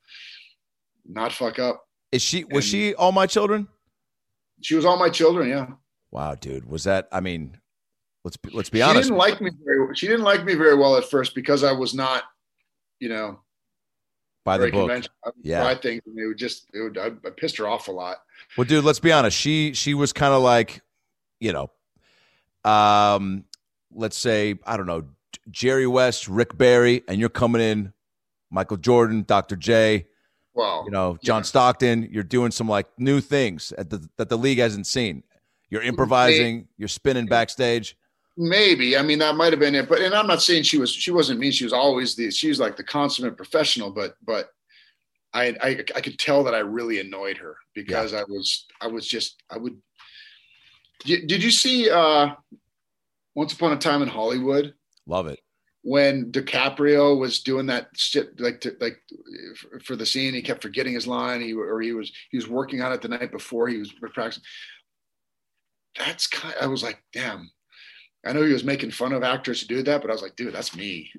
[SPEAKER 4] not fuck up.
[SPEAKER 3] Is she, was
[SPEAKER 4] And-
[SPEAKER 3] she All My Children?
[SPEAKER 4] She was all my children. Yeah.
[SPEAKER 3] Wow, dude. Was that, I mean, let's be, let's be
[SPEAKER 4] She
[SPEAKER 3] honest.
[SPEAKER 4] didn't like me very, she didn't like me very well at first because I was not, you know,
[SPEAKER 3] By the
[SPEAKER 4] very
[SPEAKER 3] book.
[SPEAKER 4] conventional. I would
[SPEAKER 3] Yeah.
[SPEAKER 4] try things, and it would just, it would, I, I pissed her off a lot.
[SPEAKER 3] Well, dude, let's be honest. She she was kind of like, you know, um, let's say, I don't know, Jerry West, Rick Barry, and you're coming in, Michael Jordan, Doctor J.
[SPEAKER 4] Well,
[SPEAKER 3] you know, John
[SPEAKER 4] yeah.
[SPEAKER 3] Stockton. You're doing some like new things at the, that the league hasn't seen. You're improvising. You're spinning backstage.
[SPEAKER 4] Maybe. I mean, that might have been it. But and I'm not saying she was. She wasn't mean. She was always the. She was like the consummate professional. But but I I, I could tell that I really annoyed her because yeah. I was I was just I would. Did you see uh, Once Upon a Time in Hollywood?
[SPEAKER 3] Love it.
[SPEAKER 4] When DiCaprio was doing that shit, like to, like for the scene, he kept forgetting his line. He or he was he was working on it the night before. He was practicing. That's kind. I was like, damn. I know he was making fun of actors who do that, but I was like, dude, that's me.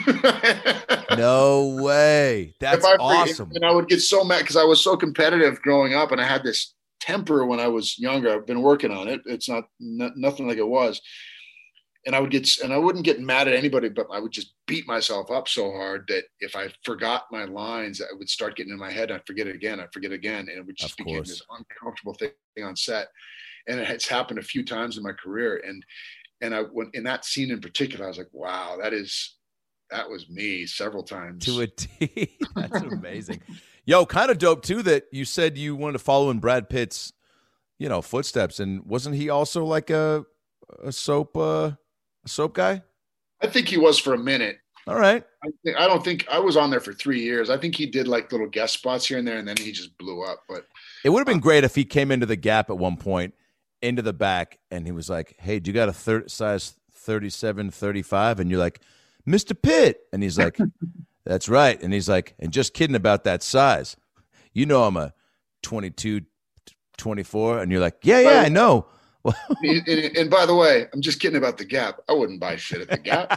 [SPEAKER 3] No way. That's
[SPEAKER 4] I,
[SPEAKER 3] awesome.
[SPEAKER 4] And I would get so mad because I was so competitive growing up, and I had this temper when I was younger. I've been working on it. It's not n- nothing like it was. And I would get, and I wouldn't get mad at anybody, but I would just beat myself up so hard that if I forgot my lines, I would start getting in my head. And I'd forget it again. I'd forget it again. And it would just become this uncomfortable thing on set. And it has happened a few times in my career. And, and I went in that scene in particular, I was like, wow, that is, that was me several times.
[SPEAKER 3] To a T. That's amazing. Yo, kind of dope too that you said you wanted to follow in Brad Pitt's, you know, footsteps. And wasn't he also like a, a soap, uh, a soap guy?
[SPEAKER 4] I think he was for a minute.
[SPEAKER 3] All right.
[SPEAKER 4] I, think, I don't think I was on there for three years. I think he did like little guest spots here and there, and then he just blew up. But
[SPEAKER 3] it would have been uh, great if he came into the Gap at one point, into the back, and he was like, hey, do you got a thir- size thirty-seven, thirty-five? And you're like, Mister Pitt. And he's like, that's right. And he's like, and just kidding about that size. You know I'm a twenty-two, twenty-four. And you're like, yeah, yeah, I know.
[SPEAKER 4] and, and, and by the way, I'm just kidding about the Gap. I wouldn't buy shit at the Gap.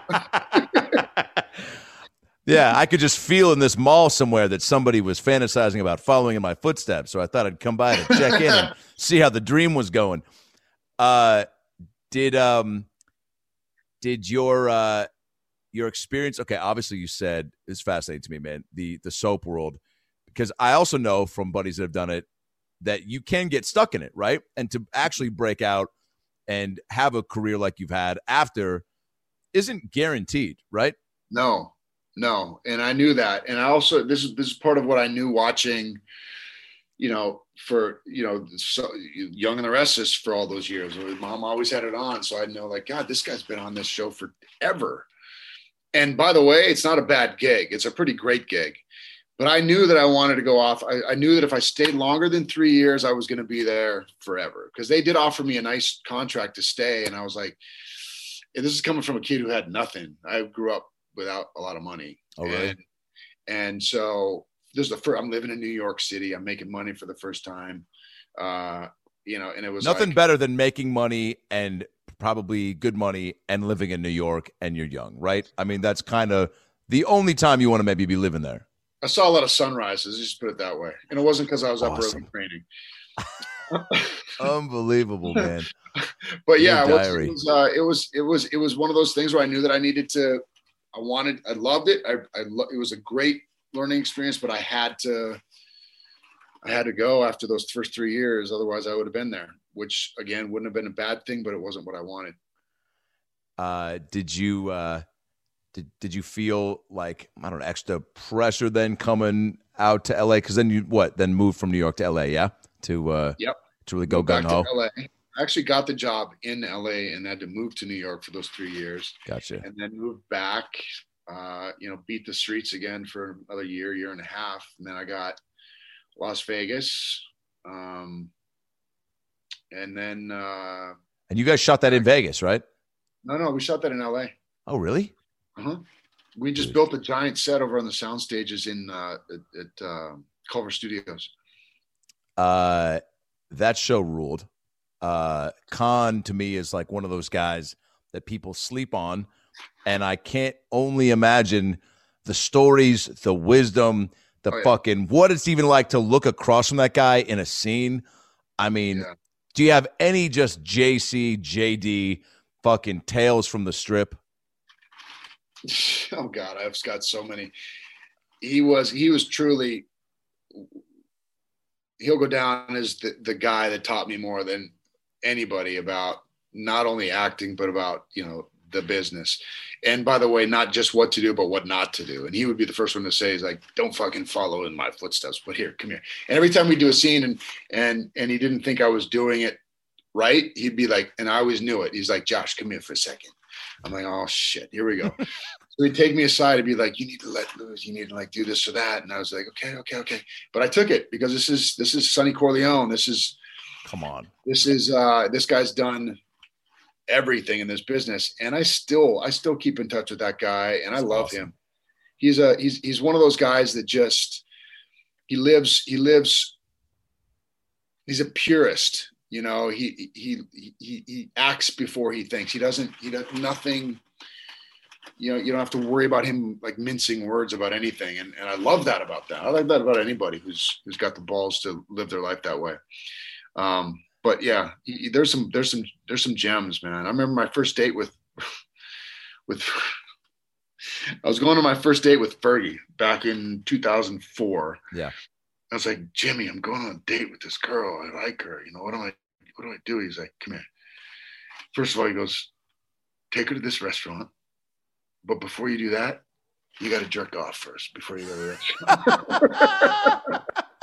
[SPEAKER 3] Yeah, I could just feel in this mall somewhere that somebody was fantasizing about following in my footsteps. So I thought I'd come by to check in and see how the dream was going. Uh, did um, did your uh, your experience? Okay, obviously you said it's fascinating to me, man. The the soap world, because I also know from buddies that have done it that you can get stuck in it, right? And to actually break out and have a career like you've had after isn't guaranteed, right?
[SPEAKER 4] No, no. And I knew that. And I also, this is, this is part of what I knew watching, you know, for, you know, so Young and the Restless for all those years. Mom always had it on. So I know like, God, this guy's been on this show forever. And by the way, it's not a bad gig. It's a pretty great gig. But I knew that I wanted to go off. I, I knew that if I stayed longer than three years, I was going to be there forever. Because they did offer me a nice contract to stay. And I was like, and this is coming from a kid who had nothing. I grew up without a lot of money.
[SPEAKER 3] Oh, really?
[SPEAKER 4] And, and so this is the first, I'm living in New York City. I'm making money for the first time. Uh, you know, and it was
[SPEAKER 3] nothing
[SPEAKER 4] like,
[SPEAKER 3] better than making money and probably good money and living in New York and you're young, right? I mean, that's kind of the only time you want to maybe be living there.
[SPEAKER 4] I saw a lot of sunrises, just put it that way. And it wasn't because I was
[SPEAKER 3] Awesome.
[SPEAKER 4] up early training.
[SPEAKER 3] Unbelievable, man.
[SPEAKER 4] But yeah, it was,
[SPEAKER 3] diary.
[SPEAKER 4] it, was, uh, it was it was it was one of those things where I knew that I needed to. I wanted. I loved it. I, I lo- it was a great learning experience, but I had to. I had to go after those first three years. Otherwise, I would have been there, which again wouldn't have been a bad thing, but it wasn't what I wanted.
[SPEAKER 3] Uh, did you uh, did did you feel like I don't know extra pressure then coming out to L A? Because then you what then moved from New York to L A, yeah, to uh,
[SPEAKER 4] yep,
[SPEAKER 3] to really go gung
[SPEAKER 4] back
[SPEAKER 3] ho.
[SPEAKER 4] to L A. I actually got the job in L A and had to move to New York for those three years.
[SPEAKER 3] Gotcha.
[SPEAKER 4] And then moved back, uh, you know, beat the streets again for another year, year and a half. And then I got Las Vegas. Um, and then. Uh,
[SPEAKER 3] and you guys shot that in Vegas, right?
[SPEAKER 4] No, no, we shot that in L A.
[SPEAKER 3] Oh, really?
[SPEAKER 4] Uh-huh. We just
[SPEAKER 3] Dude.
[SPEAKER 4] built a giant set over on the sound stages in uh, at, at uh, Culver Studios.
[SPEAKER 3] Uh, that show ruled. Uh, Khan to me is like one of those guys that people sleep on, and I can't only imagine the stories, the wisdom, the
[SPEAKER 4] oh, yeah.
[SPEAKER 3] fucking what it's even like to look across from that guy in a scene. I mean,
[SPEAKER 4] Yeah.
[SPEAKER 3] do you have any just J C, J D fucking tales from the strip?
[SPEAKER 4] Oh God, I've got so many. He was he was truly. He'll go down as the, the guy that taught me more than anybody about not only acting, but about, you know, the business. And by the way, not just what to do, but what not to do. And he would be the first one to say, is like, don't fucking follow in my footsteps, but here, come here. And every time we do a scene and, and, and he didn't think I was doing it right, he'd be like, and I always knew it. He's like, Josh, come here for a second. I'm like, oh shit, here we go. So he'd take me aside and be like, you need to let loose. You need to like do this or that. And I was like, okay, okay, okay. But I took it because this is, this is Sonny Corleone. This is,
[SPEAKER 3] come on.
[SPEAKER 4] This is, uh, this guy's done everything in this business. And I still, I still keep in touch with that guy. And I
[SPEAKER 3] That's
[SPEAKER 4] love
[SPEAKER 3] awesome.
[SPEAKER 4] him. He's a, he's, he's one of those guys that just, he lives, he lives, he's a purist. You know, he, he, he, he acts before he thinks. He doesn't, he does nothing, you know, you don't have to worry about him like mincing words about anything. And, and I love that about that. I like that about anybody who's, who's got the balls to live their life that way. Um, but yeah, he, there's some, there's some, there's some gems, man. I remember my first date with, with, I was going to my first date with Fergie back in two thousand four.
[SPEAKER 3] Yeah.
[SPEAKER 4] I was like, Jimmy, I'm going on a date with this girl. I like her. You know, what do I, what do I do? He's like, come here. First of all, he goes, take her to this restaurant. But before you do that, you got to jerk off first before you go to the restaurant.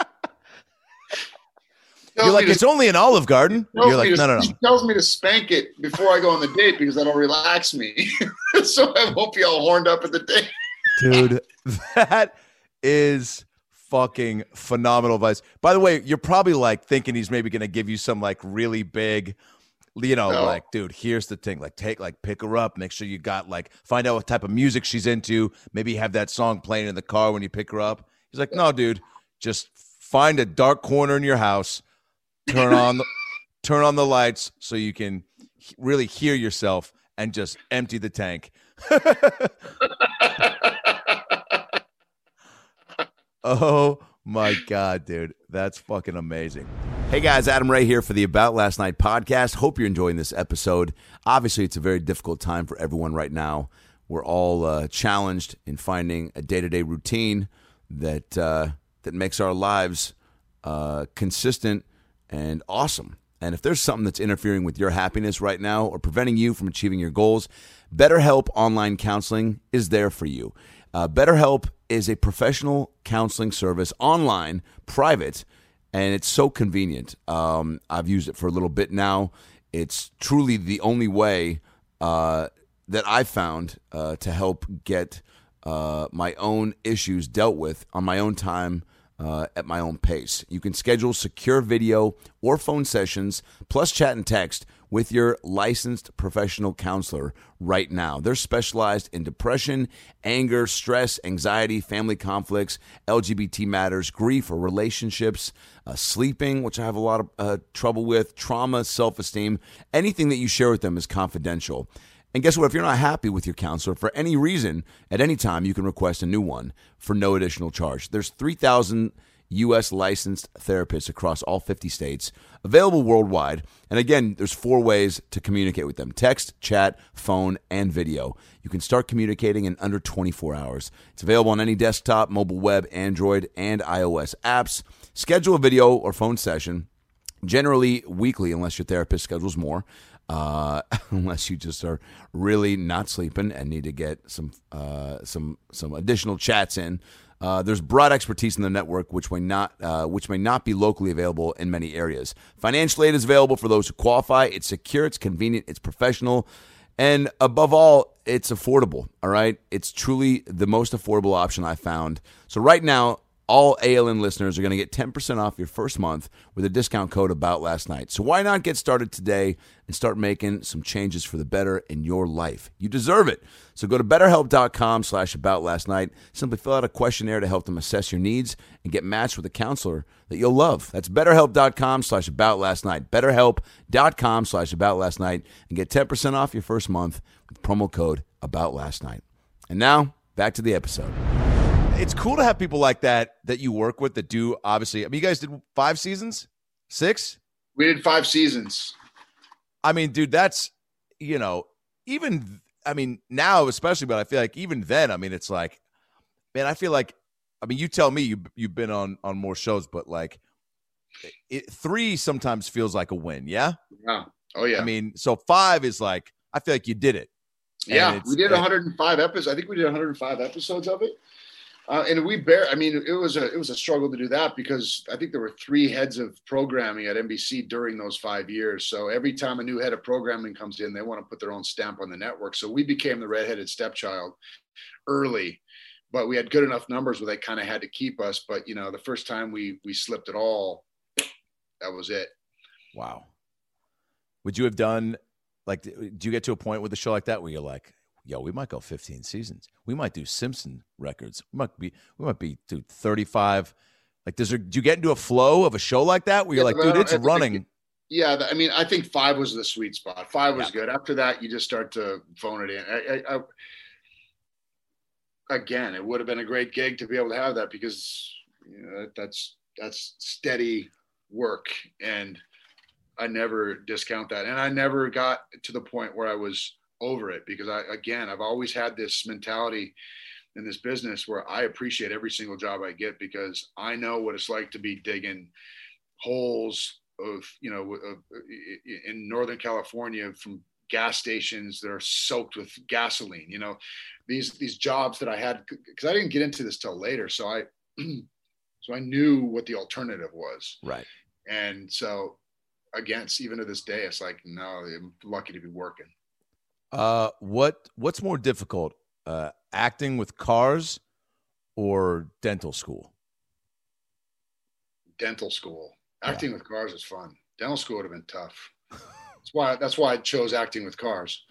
[SPEAKER 3] You're like,
[SPEAKER 4] to,
[SPEAKER 3] it's only an Olive Garden. You're like,
[SPEAKER 4] to,
[SPEAKER 3] no, no, no.
[SPEAKER 4] He tells me to spank it before I go on the date because that'll relax me. So I won't be all horned up at the date.
[SPEAKER 3] Dude, that is fucking phenomenal advice. By the way, you're probably like thinking he's maybe going to give you some like really big, you know,
[SPEAKER 4] No.
[SPEAKER 3] like, dude, here's the thing. Like, take, like, pick her up. Make sure you got, like, find out what type of music she's into. Maybe have that song playing in the car when you pick her up. He's like, no, dude, just find a dark corner in your house, turn on the, turn on the lights so you can he- really hear yourself and just empty the tank. Oh my God, dude. That's fucking amazing. Hey guys, Adam Ray here for the About Last Night podcast. Hope you're enjoying this episode. Obviously, it's a very difficult time for everyone right now. We're all uh, challenged in finding a day-to-day routine that uh, that makes our lives uh, consistent and awesome. And if there's something that's interfering with your happiness right now or preventing you from achieving your goals, BetterHelp Online Counseling is there for you. Uh, BetterHelp is a professional counseling service, online, private, and it's so convenient. Um, I've used it for a little bit now. It's truly the only way uh, that I've found uh, to help get uh, my own issues dealt with on my own time, uh, at my own pace. You can schedule secure video or phone sessions, plus chat and text with your licensed professional counselor right now. They're specialized in depression, anger, stress, anxiety, family conflicts, L G B T matters, grief or relationships, uh, sleeping, which I have a lot of uh, trouble with, trauma, self-esteem. Anything that you share with them is confidential. And guess what? If you're not happy with your counselor for any reason, at any time, you can request a new one for no additional charge. There's three thousand U S licensed therapists across all fifty states, available worldwide. And again, there's four ways to communicate with them: text, chat, phone, and video. You can start communicating in under twenty-four hours. It's available on any desktop, mobile web, Android, and iOS apps. Schedule a video or phone session, generally weekly, unless your therapist schedules more. Uh, unless you just are really not sleeping and need to get some uh, some some additional chats in. Uh, there's broad expertise in the network, which may not uh, which may not be locally available in many areas. Financial aid is available for those who qualify. It's secure, it's convenient, it's professional, and above all, it's affordable. All right, it's truly the most affordable option I found. So right now, all A L N listeners are going to get ten percent off your first month with a discount code About Last Night. So why not get started today and start making some changes for the better in your life? You deserve it. So go to betterhelp.com slash About Last Night. Simply fill out a questionnaire to help them assess your needs and get matched with a counselor that you'll love. That's betterhelp.com slash About Last Night. Betterhelp.com slash About Last Night and get ten percent off your first month with promo code About Last Night. And now, back to the episode. It's cool to have people like that that you work with that do, obviously. I mean, you guys did five seasons? Six?
[SPEAKER 4] We did five seasons.
[SPEAKER 3] I mean, dude, that's, you know, even, I mean, now especially, but I feel like even then, I mean, it's like, man, I feel like, I mean, you tell me you, you've been on, on more shows, but like it, three sometimes feels like a win, yeah?
[SPEAKER 4] Yeah. Oh, yeah.
[SPEAKER 3] I mean, so five is like, I feel like you did it.
[SPEAKER 4] Yeah, we did one hundred five episodes. I think we did one hundred five episodes of it. Uh, and we bear, I mean, it was a, it was a struggle to do that because I think there were three heads of programming at N B C during those five years. So every time a new head of programming comes in, they want to put their own stamp on the network. So we became the redheaded stepchild early, but we had good enough numbers where they kind of had to keep us. But, you know, the first time we, we slipped at all, that was it.
[SPEAKER 3] Wow. Would you have done, like, do you get to a point with a show like that where you're like, yo, we might go fifteen seasons. We might do Simpson records. We might be, we might be do thirty-five. Like, does there, do you get into a flow of a show like that where you're yeah, like, dude, it's running?
[SPEAKER 4] Think, yeah, I mean, I think five was the sweet spot. Five was yeah. good. After that, you just start to phone it in. I, I, I, again, it would have been a great gig to be able to have that because you know, that's that's steady work, and I never discount that. And I never got to the point where I was over it because I, again, I've always had this mentality in this business where I appreciate every single job I get because I know what it's like to be digging holes of, you know, of, in Northern California from gas stations that are soaked with gasoline, you know, these, these jobs that I had, cause I didn't get into this till later. So I, so I knew what the alternative was.
[SPEAKER 3] Right.
[SPEAKER 4] And so again, even to this day, it's like, no, I'm lucky to be working.
[SPEAKER 3] Uh, what what's more difficult, uh, acting with cars or dental school?
[SPEAKER 4] Dental school. Acting yeah. with cars is fun. Dental school would have been tough. That's why that's why I chose acting with cars.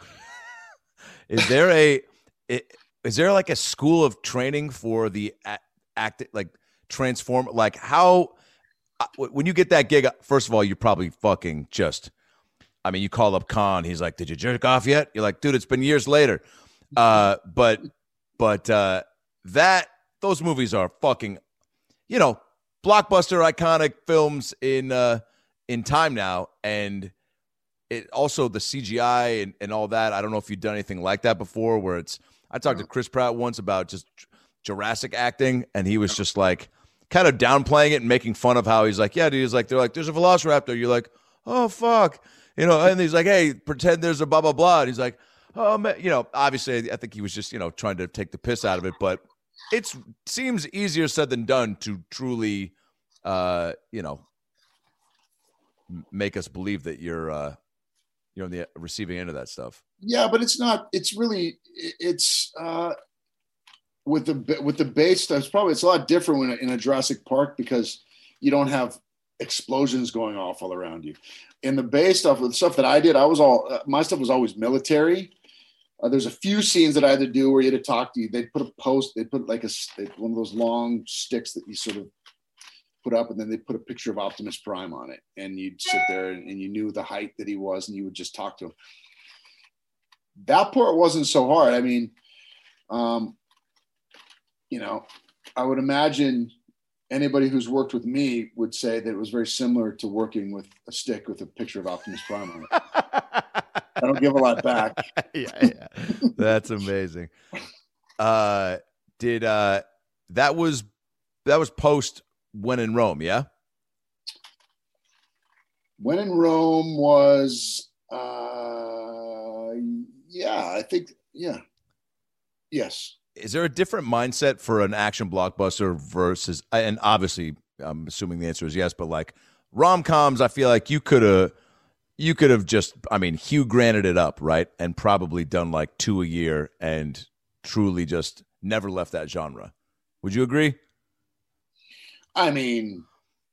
[SPEAKER 3] Is there a is there like a school of training for the act like transform? Like how when you get that gig? First of all, you're probably fucking just. I mean, you call up Khan. He's like, "Did you jerk off yet?" You're like, "Dude, it's been years later." Uh, but, but uh, that those movies are fucking, you know, blockbuster, iconic films in uh, in time now, and it also the C G I and, and all that. I don't know if you've done anything like that before. Where it's, I talked to Chris Pratt once about just Jurassic acting, and he was just like, kind of downplaying it and making fun of how he's like, "Yeah, dude." He's like, "They're like, there's a Velociraptor." You're like, "Oh fuck." You know, and he's like, "Hey, pretend there's a blah, blah, blah." And he's like, "Oh, man." You know, obviously, I think he was just, you know, trying to take the piss out of it. But it seems easier said than done to truly, uh, you know, make us believe that you're, uh, you're on the receiving end of that stuff.
[SPEAKER 4] Yeah, but it's not. It's really, it's uh, with the with the base stuff. It's probably it's a lot different when in a Jurassic Park because you don't have explosions going off all around you. In the Bay stuff, the stuff that I did, I was all uh, my stuff was always military. Uh, there's a few scenes that I had to do where you had to talk to you. They'd put a post, they put like a one of those long sticks that you sort of put up, and then they put a picture of Optimus Prime on it, and you'd sit there and, and you knew the height that he was, and you would just talk to him. That part wasn't so hard. I mean, um, you know, I would imagine. Anybody who's worked with me would say that it was very similar to working with a stick with a picture of Optimus Prime on it. I don't give a lot back.
[SPEAKER 3] yeah, yeah, that's amazing. Uh, did uh, that was that was post When in Rome? Yeah.
[SPEAKER 4] When in Rome was, uh, yeah, I think, yeah, yes.
[SPEAKER 3] Is there a different mindset for an action blockbuster versus, and obviously I'm assuming the answer is yes, but like rom-coms, I feel like you could have, you could have just, I mean, Hugh Granted it up, right? And probably done like two a year and truly just never left that genre. Would you agree?
[SPEAKER 4] I mean,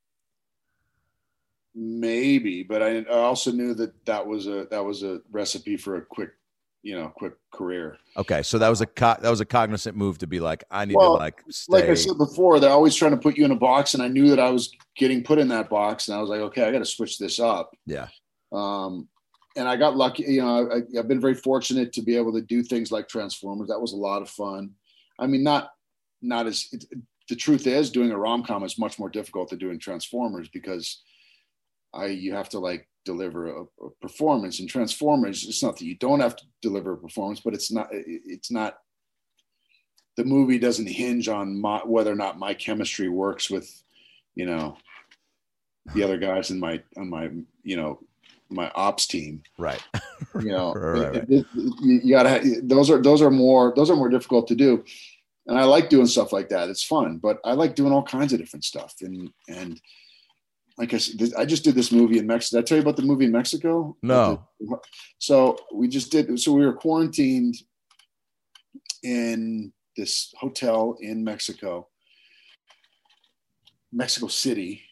[SPEAKER 4] maybe, but I, I also knew that that was a, that was a recipe for a quick, you know, quick career.
[SPEAKER 3] Okay, so that was a co- that was a cognizant move to be like, I need
[SPEAKER 4] well,
[SPEAKER 3] to like stay.
[SPEAKER 4] Like I said before, they're always trying to put you in a box, and I knew that I was getting put in that box, and I was like, okay, I got to switch this up.
[SPEAKER 3] Yeah.
[SPEAKER 4] Um, and I got lucky. You know, I, I've been very fortunate to be able to do things like Transformers. That was a lot of fun. I mean, not not as it, the truth is, doing a rom-com is much more difficult than doing Transformers because I you have to like. deliver a, a performance. In Transformers, it's not that you don't have to deliver a performance, but it's not it's not the movie doesn't hinge on my, whether or not my chemistry works with, you know, the other guys in my on my you know my ops team.
[SPEAKER 3] Right.
[SPEAKER 4] You know,
[SPEAKER 3] right, right.
[SPEAKER 4] It, it, it, you, you gotta. Those are those are more those are more difficult to do, and I like doing stuff like that. It's fun, but I like doing all kinds of different stuff. And and like I said, I just did this movie in Mexico. Did I tell you about the movie in Mexico?
[SPEAKER 3] No.
[SPEAKER 4] So we just did. So we were quarantined in this hotel in Mexico, Mexico City,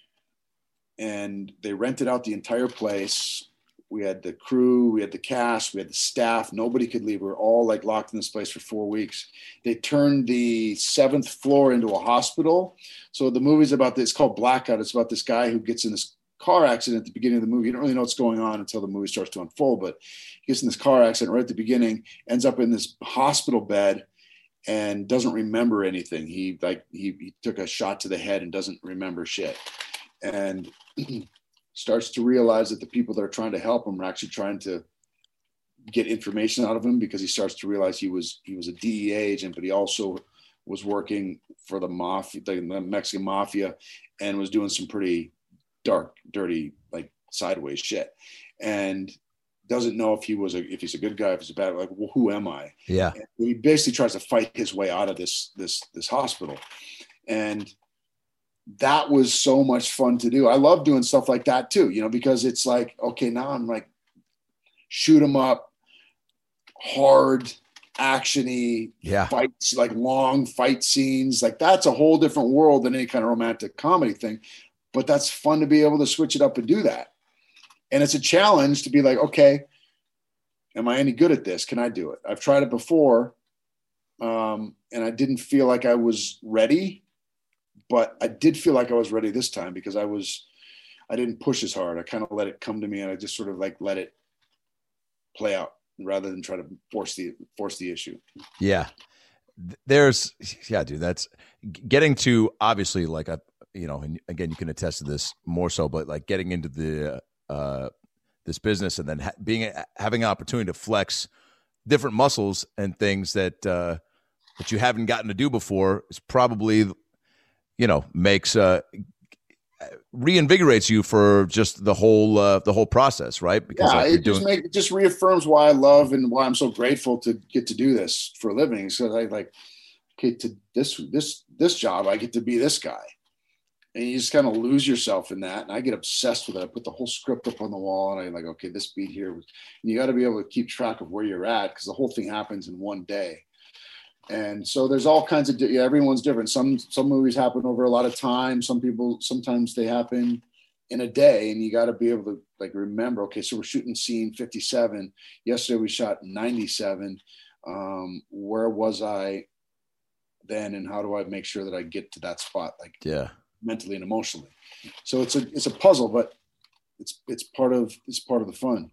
[SPEAKER 4] and they rented out the entire place. We had the crew, we had the cast, we had the staff. Nobody could leave. We were all like locked in this place for four weeks. They turned the seventh floor into a hospital. So the movie's about this, it's called Blackout. It's about this guy who gets in this car accident at the beginning of the movie. You don't really know what's going on until the movie starts to unfold, but he gets in this car accident right at the beginning, ends up in this hospital bed and doesn't remember anything. He like, he, he took a shot to the head and doesn't remember shit. And starts to realize that the people that are trying to help him are actually trying to get information out of him, because he starts to realize he was he was a D E A agent, but he also was working for the mafia, the Mexican mafia, and was doing some pretty dark, dirty, like sideways shit, and doesn't know if he was a if he's a good guy, if he's a bad, like, well, who am I?
[SPEAKER 3] Yeah.
[SPEAKER 4] And he basically tries to fight his way out of this this this hospital, and that was so much fun to do. I love doing stuff like that too, you know, because it's like, okay, now I'm like shoot 'em up, hard, actiony,
[SPEAKER 3] yeah,
[SPEAKER 4] fights, like long fight scenes. Like that's a whole different world than any kind of romantic comedy thing. But that's fun to be able to switch it up and do that. And it's a challenge to be like, okay, am I any good at this? Can I do it? I've tried it before, um, and I didn't feel like I was ready. But I did feel like I was ready this time, because I was, I didn't push as hard. I kind of let it come to me, and I just sort of like let it play out rather than try to force the, force the issue.
[SPEAKER 3] Yeah. There's, yeah, dude, that's getting to, obviously, like, a, you know, and again, you can attest to this more so, but like getting into the, uh, this business, and then ha- being, having an opportunity to flex different muscles and things that, uh, that you haven't gotten to do before is probably, you know, makes uh, reinvigorates you for just the whole uh, the whole process, right? Because
[SPEAKER 4] yeah,
[SPEAKER 3] like
[SPEAKER 4] it
[SPEAKER 3] you're
[SPEAKER 4] just
[SPEAKER 3] doing...
[SPEAKER 4] make, it just reaffirms why I love and why I'm so grateful to get to do this for a living. So I like, okay, to this this this job, I get to be this guy, and you just kind of lose yourself in that. And I get obsessed with it. I put the whole script up on the wall, and I'm like, okay, this beat here, and you got to be able to keep track of where you're at, because the whole thing happens in one day. And so there's all kinds of, yeah, everyone's different. Some, some movies happen over a lot of time. Some people, sometimes they happen in a day, and you got to be able to like remember, okay, so we're shooting scene fifty-seven. Yesterday we shot ninety-seven. Um, where was I then? And how do I make sure that I get to that spot? Like,
[SPEAKER 3] yeah,
[SPEAKER 4] mentally and emotionally. So it's a, it's a puzzle, but it's, it's part of, it's part of the fun.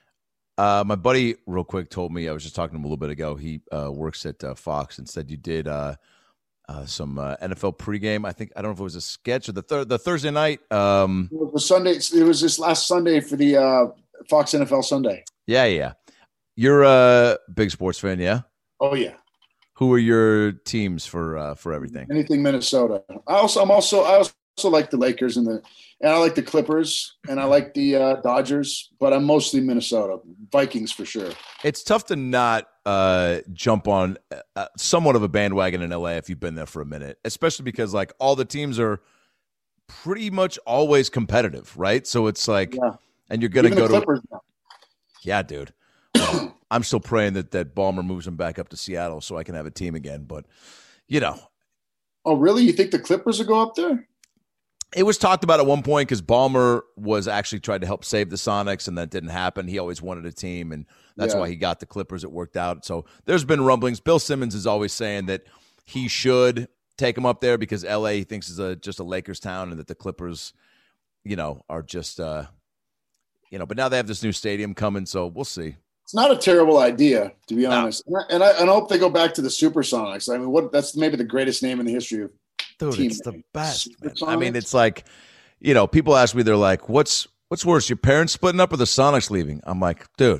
[SPEAKER 3] Uh, my buddy, real quick, told me, I was just talking to him a little bit ago. He uh, works at uh, Fox, and said you did uh, uh, some uh, N F L pregame. I think, I don't know if it was a sketch or the thir- the Thursday night. Um,
[SPEAKER 4] it was Sunday. It was this last Sunday for the uh, Fox N F L Sunday.
[SPEAKER 3] Yeah, yeah. You're a big sports fan, yeah?
[SPEAKER 4] Oh yeah.
[SPEAKER 3] Who are your teams for uh, for everything?
[SPEAKER 4] Anything Minnesota. I also, I'm also, I also like the Lakers and the, and I like the Clippers, and I like the uh, Dodgers, but I'm mostly Minnesota. Vikings for sure.
[SPEAKER 3] It's tough to not uh, jump on uh, somewhat of a bandwagon in L A if you've been there for a minute, especially because like all the teams are pretty much always competitive, right? So it's like,
[SPEAKER 4] yeah.
[SPEAKER 3] And you're going to go
[SPEAKER 4] Clippers
[SPEAKER 3] to,
[SPEAKER 4] now.
[SPEAKER 3] Yeah, dude. Well, I'm still praying that that Ballmer moves him back up to Seattle so I can have a team again. But you know,
[SPEAKER 4] oh really? You think the Clippers will go up there?
[SPEAKER 3] It was talked about at one point because Ballmer was actually trying to help save the Sonics, and that didn't happen. He always wanted a team, and that's
[SPEAKER 4] yeah.
[SPEAKER 3] why he got the Clippers. It worked out. So there's been rumblings. Bill Simmons is always saying that he should take him up there because L A he thinks is a just a Lakers town, and that the Clippers, you know, are just, uh, you know. But now they have this new stadium coming, so we'll see.
[SPEAKER 4] It's not a terrible idea, to be
[SPEAKER 3] No.
[SPEAKER 4] honest. And I, and I and I hope they go back to the Supersonics. I mean, what that's maybe the greatest name in the history of.
[SPEAKER 3] Dude,
[SPEAKER 4] team
[SPEAKER 3] it's the
[SPEAKER 4] name.
[SPEAKER 3] best. Man.
[SPEAKER 4] Supersonics?
[SPEAKER 3] I mean, it's like, you know, people ask me, they're like, what's what's worse, your parents splitting up or the Sonics leaving? I'm like, dude,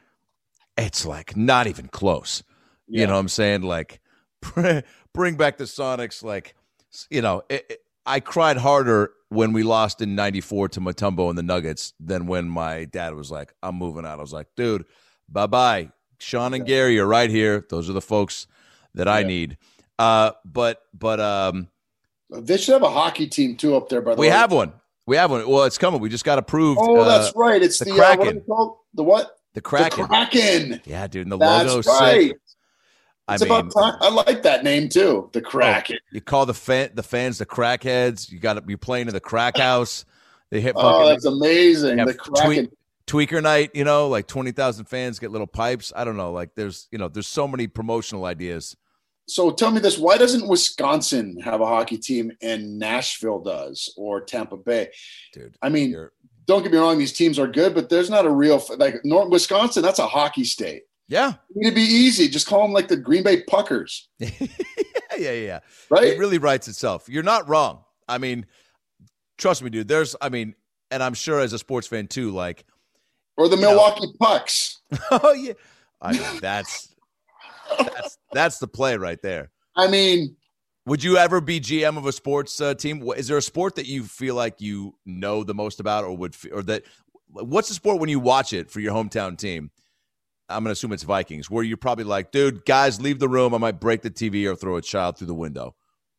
[SPEAKER 3] it's like not even close.
[SPEAKER 4] Yeah.
[SPEAKER 3] You know what I'm saying? Like, bring back the Sonics. Like, you know, it, it, I cried harder when we lost in ninety-four to Mutombo and the Nuggets than when my dad was like, I'm moving out. I was like, dude, bye-bye. Sean and Gary are right here. Those are the folks that I
[SPEAKER 4] Yeah.
[SPEAKER 3] need. Uh, but but um,
[SPEAKER 4] They should have a hockey team too up there. By the
[SPEAKER 3] we
[SPEAKER 4] way,
[SPEAKER 3] have one. We have one. Well, it's coming. We just got approved.
[SPEAKER 4] Oh,
[SPEAKER 3] uh,
[SPEAKER 4] that's right. It's
[SPEAKER 3] the
[SPEAKER 4] the, uh, what are
[SPEAKER 3] Kraken.
[SPEAKER 4] they called? The what?
[SPEAKER 3] The Kraken.
[SPEAKER 4] The Kraken.
[SPEAKER 3] Yeah, dude. And the
[SPEAKER 4] That's
[SPEAKER 3] logo's
[SPEAKER 4] right.
[SPEAKER 3] sick. I
[SPEAKER 4] It's
[SPEAKER 3] mean,
[SPEAKER 4] about time. I like that name too. The Kraken.
[SPEAKER 3] you call the fan, the fans the crackheads. You got to be playing in the crack house. They hit.
[SPEAKER 4] Oh,
[SPEAKER 3] fucking,
[SPEAKER 4] that's amazing.
[SPEAKER 3] they
[SPEAKER 4] The
[SPEAKER 3] have
[SPEAKER 4] Kraken.
[SPEAKER 3] tweet- tweaker night. You know, like twenty thousand fans get little pipes. I don't know. Like there's, you know, there's so many promotional ideas.
[SPEAKER 4] So tell me this: why doesn't Wisconsin have a hockey team and Nashville does, or Tampa Bay?
[SPEAKER 3] Dude,
[SPEAKER 4] I mean,
[SPEAKER 3] you're-
[SPEAKER 4] don't get me wrong; these teams are good, but there's not a real like North Wisconsin. That's a hockey state.
[SPEAKER 3] yeah,
[SPEAKER 4] It'd be easy. Just call them like the Green Bay Puckers,
[SPEAKER 3] yeah, yeah, yeah.
[SPEAKER 4] right?
[SPEAKER 3] It really writes itself. You're not wrong. I mean, trust me, dude. There's, I mean, and I'm sure as a sports fan too, like,
[SPEAKER 4] or the
[SPEAKER 3] you know.
[SPEAKER 4] Milwaukee Pucks.
[SPEAKER 3] oh yeah, I mean, that's that's that's the play right there.
[SPEAKER 4] I mean,
[SPEAKER 3] Would you ever be G M of a sports uh, team? Wh- Is there a sport that you feel like you know the most about, or would, f- or that? What's the sport when you watch it for your hometown team? I'm gonna assume it's Vikings, where you're probably like, dude, guys, leave the room. I might break the T V or throw a child through the window.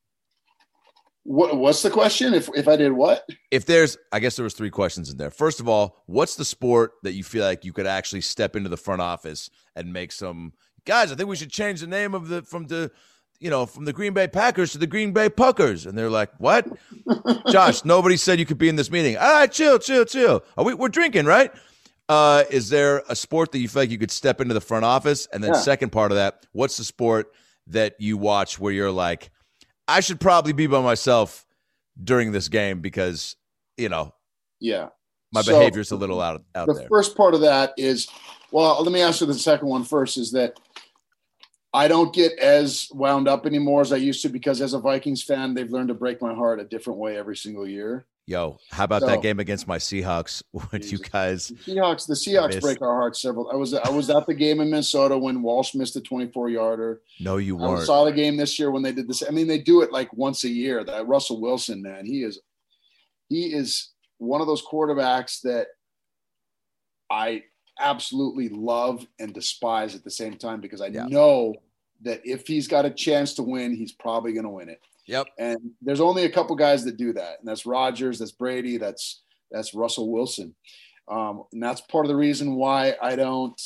[SPEAKER 4] what, what's the question? If if I did what?
[SPEAKER 3] If there's, I guess there was three questions in there. First of all, what's the sport that you feel like you could actually step into the front office and make some guys? I think we should change the name of the from the, you know, from the Green Bay Packers to the Green Bay Puckers. And they're like, what? Josh, nobody said you could be in this meeting. All right, chill, chill, chill. Are we, we're drinking, right? Uh, is there a sport that you feel like you could step into the front office? And then
[SPEAKER 4] Yeah.
[SPEAKER 3] second part of that, what's the sport that you watch where you're like, I should probably be by myself during this game because, you know,
[SPEAKER 4] Yeah.
[SPEAKER 3] my
[SPEAKER 4] So,
[SPEAKER 3] behavior's a little out, out
[SPEAKER 4] the
[SPEAKER 3] there.
[SPEAKER 4] first part of that is, well, let me answer the second one first, is that I don't get as wound up anymore as I used to, because as a Vikings fan, they've learned to break my heart a different way every single year.
[SPEAKER 3] Yo, how about
[SPEAKER 4] So-
[SPEAKER 3] that game against my Seahawks? When you guys,
[SPEAKER 4] The Seahawks, the Seahawks
[SPEAKER 3] Missed.
[SPEAKER 4] break our hearts several. I was I was at the game in Minnesota when Walsh missed a twenty-four yarder.
[SPEAKER 3] no, you
[SPEAKER 4] I
[SPEAKER 3] weren't.
[SPEAKER 4] saw the game this year when they did this. I mean, they do it like once a year. That Russell Wilson, man, he is he is one of those quarterbacks that I absolutely love and despise at the same time, because I
[SPEAKER 3] Yeah.
[SPEAKER 4] know that if he's got a chance to win, he's probably going to win it.
[SPEAKER 3] Yep.
[SPEAKER 4] And there's only a couple guys that do that, and that's Rodgers, that's Brady, that's that's Russell Wilson. Um, and that's part of the reason why I don't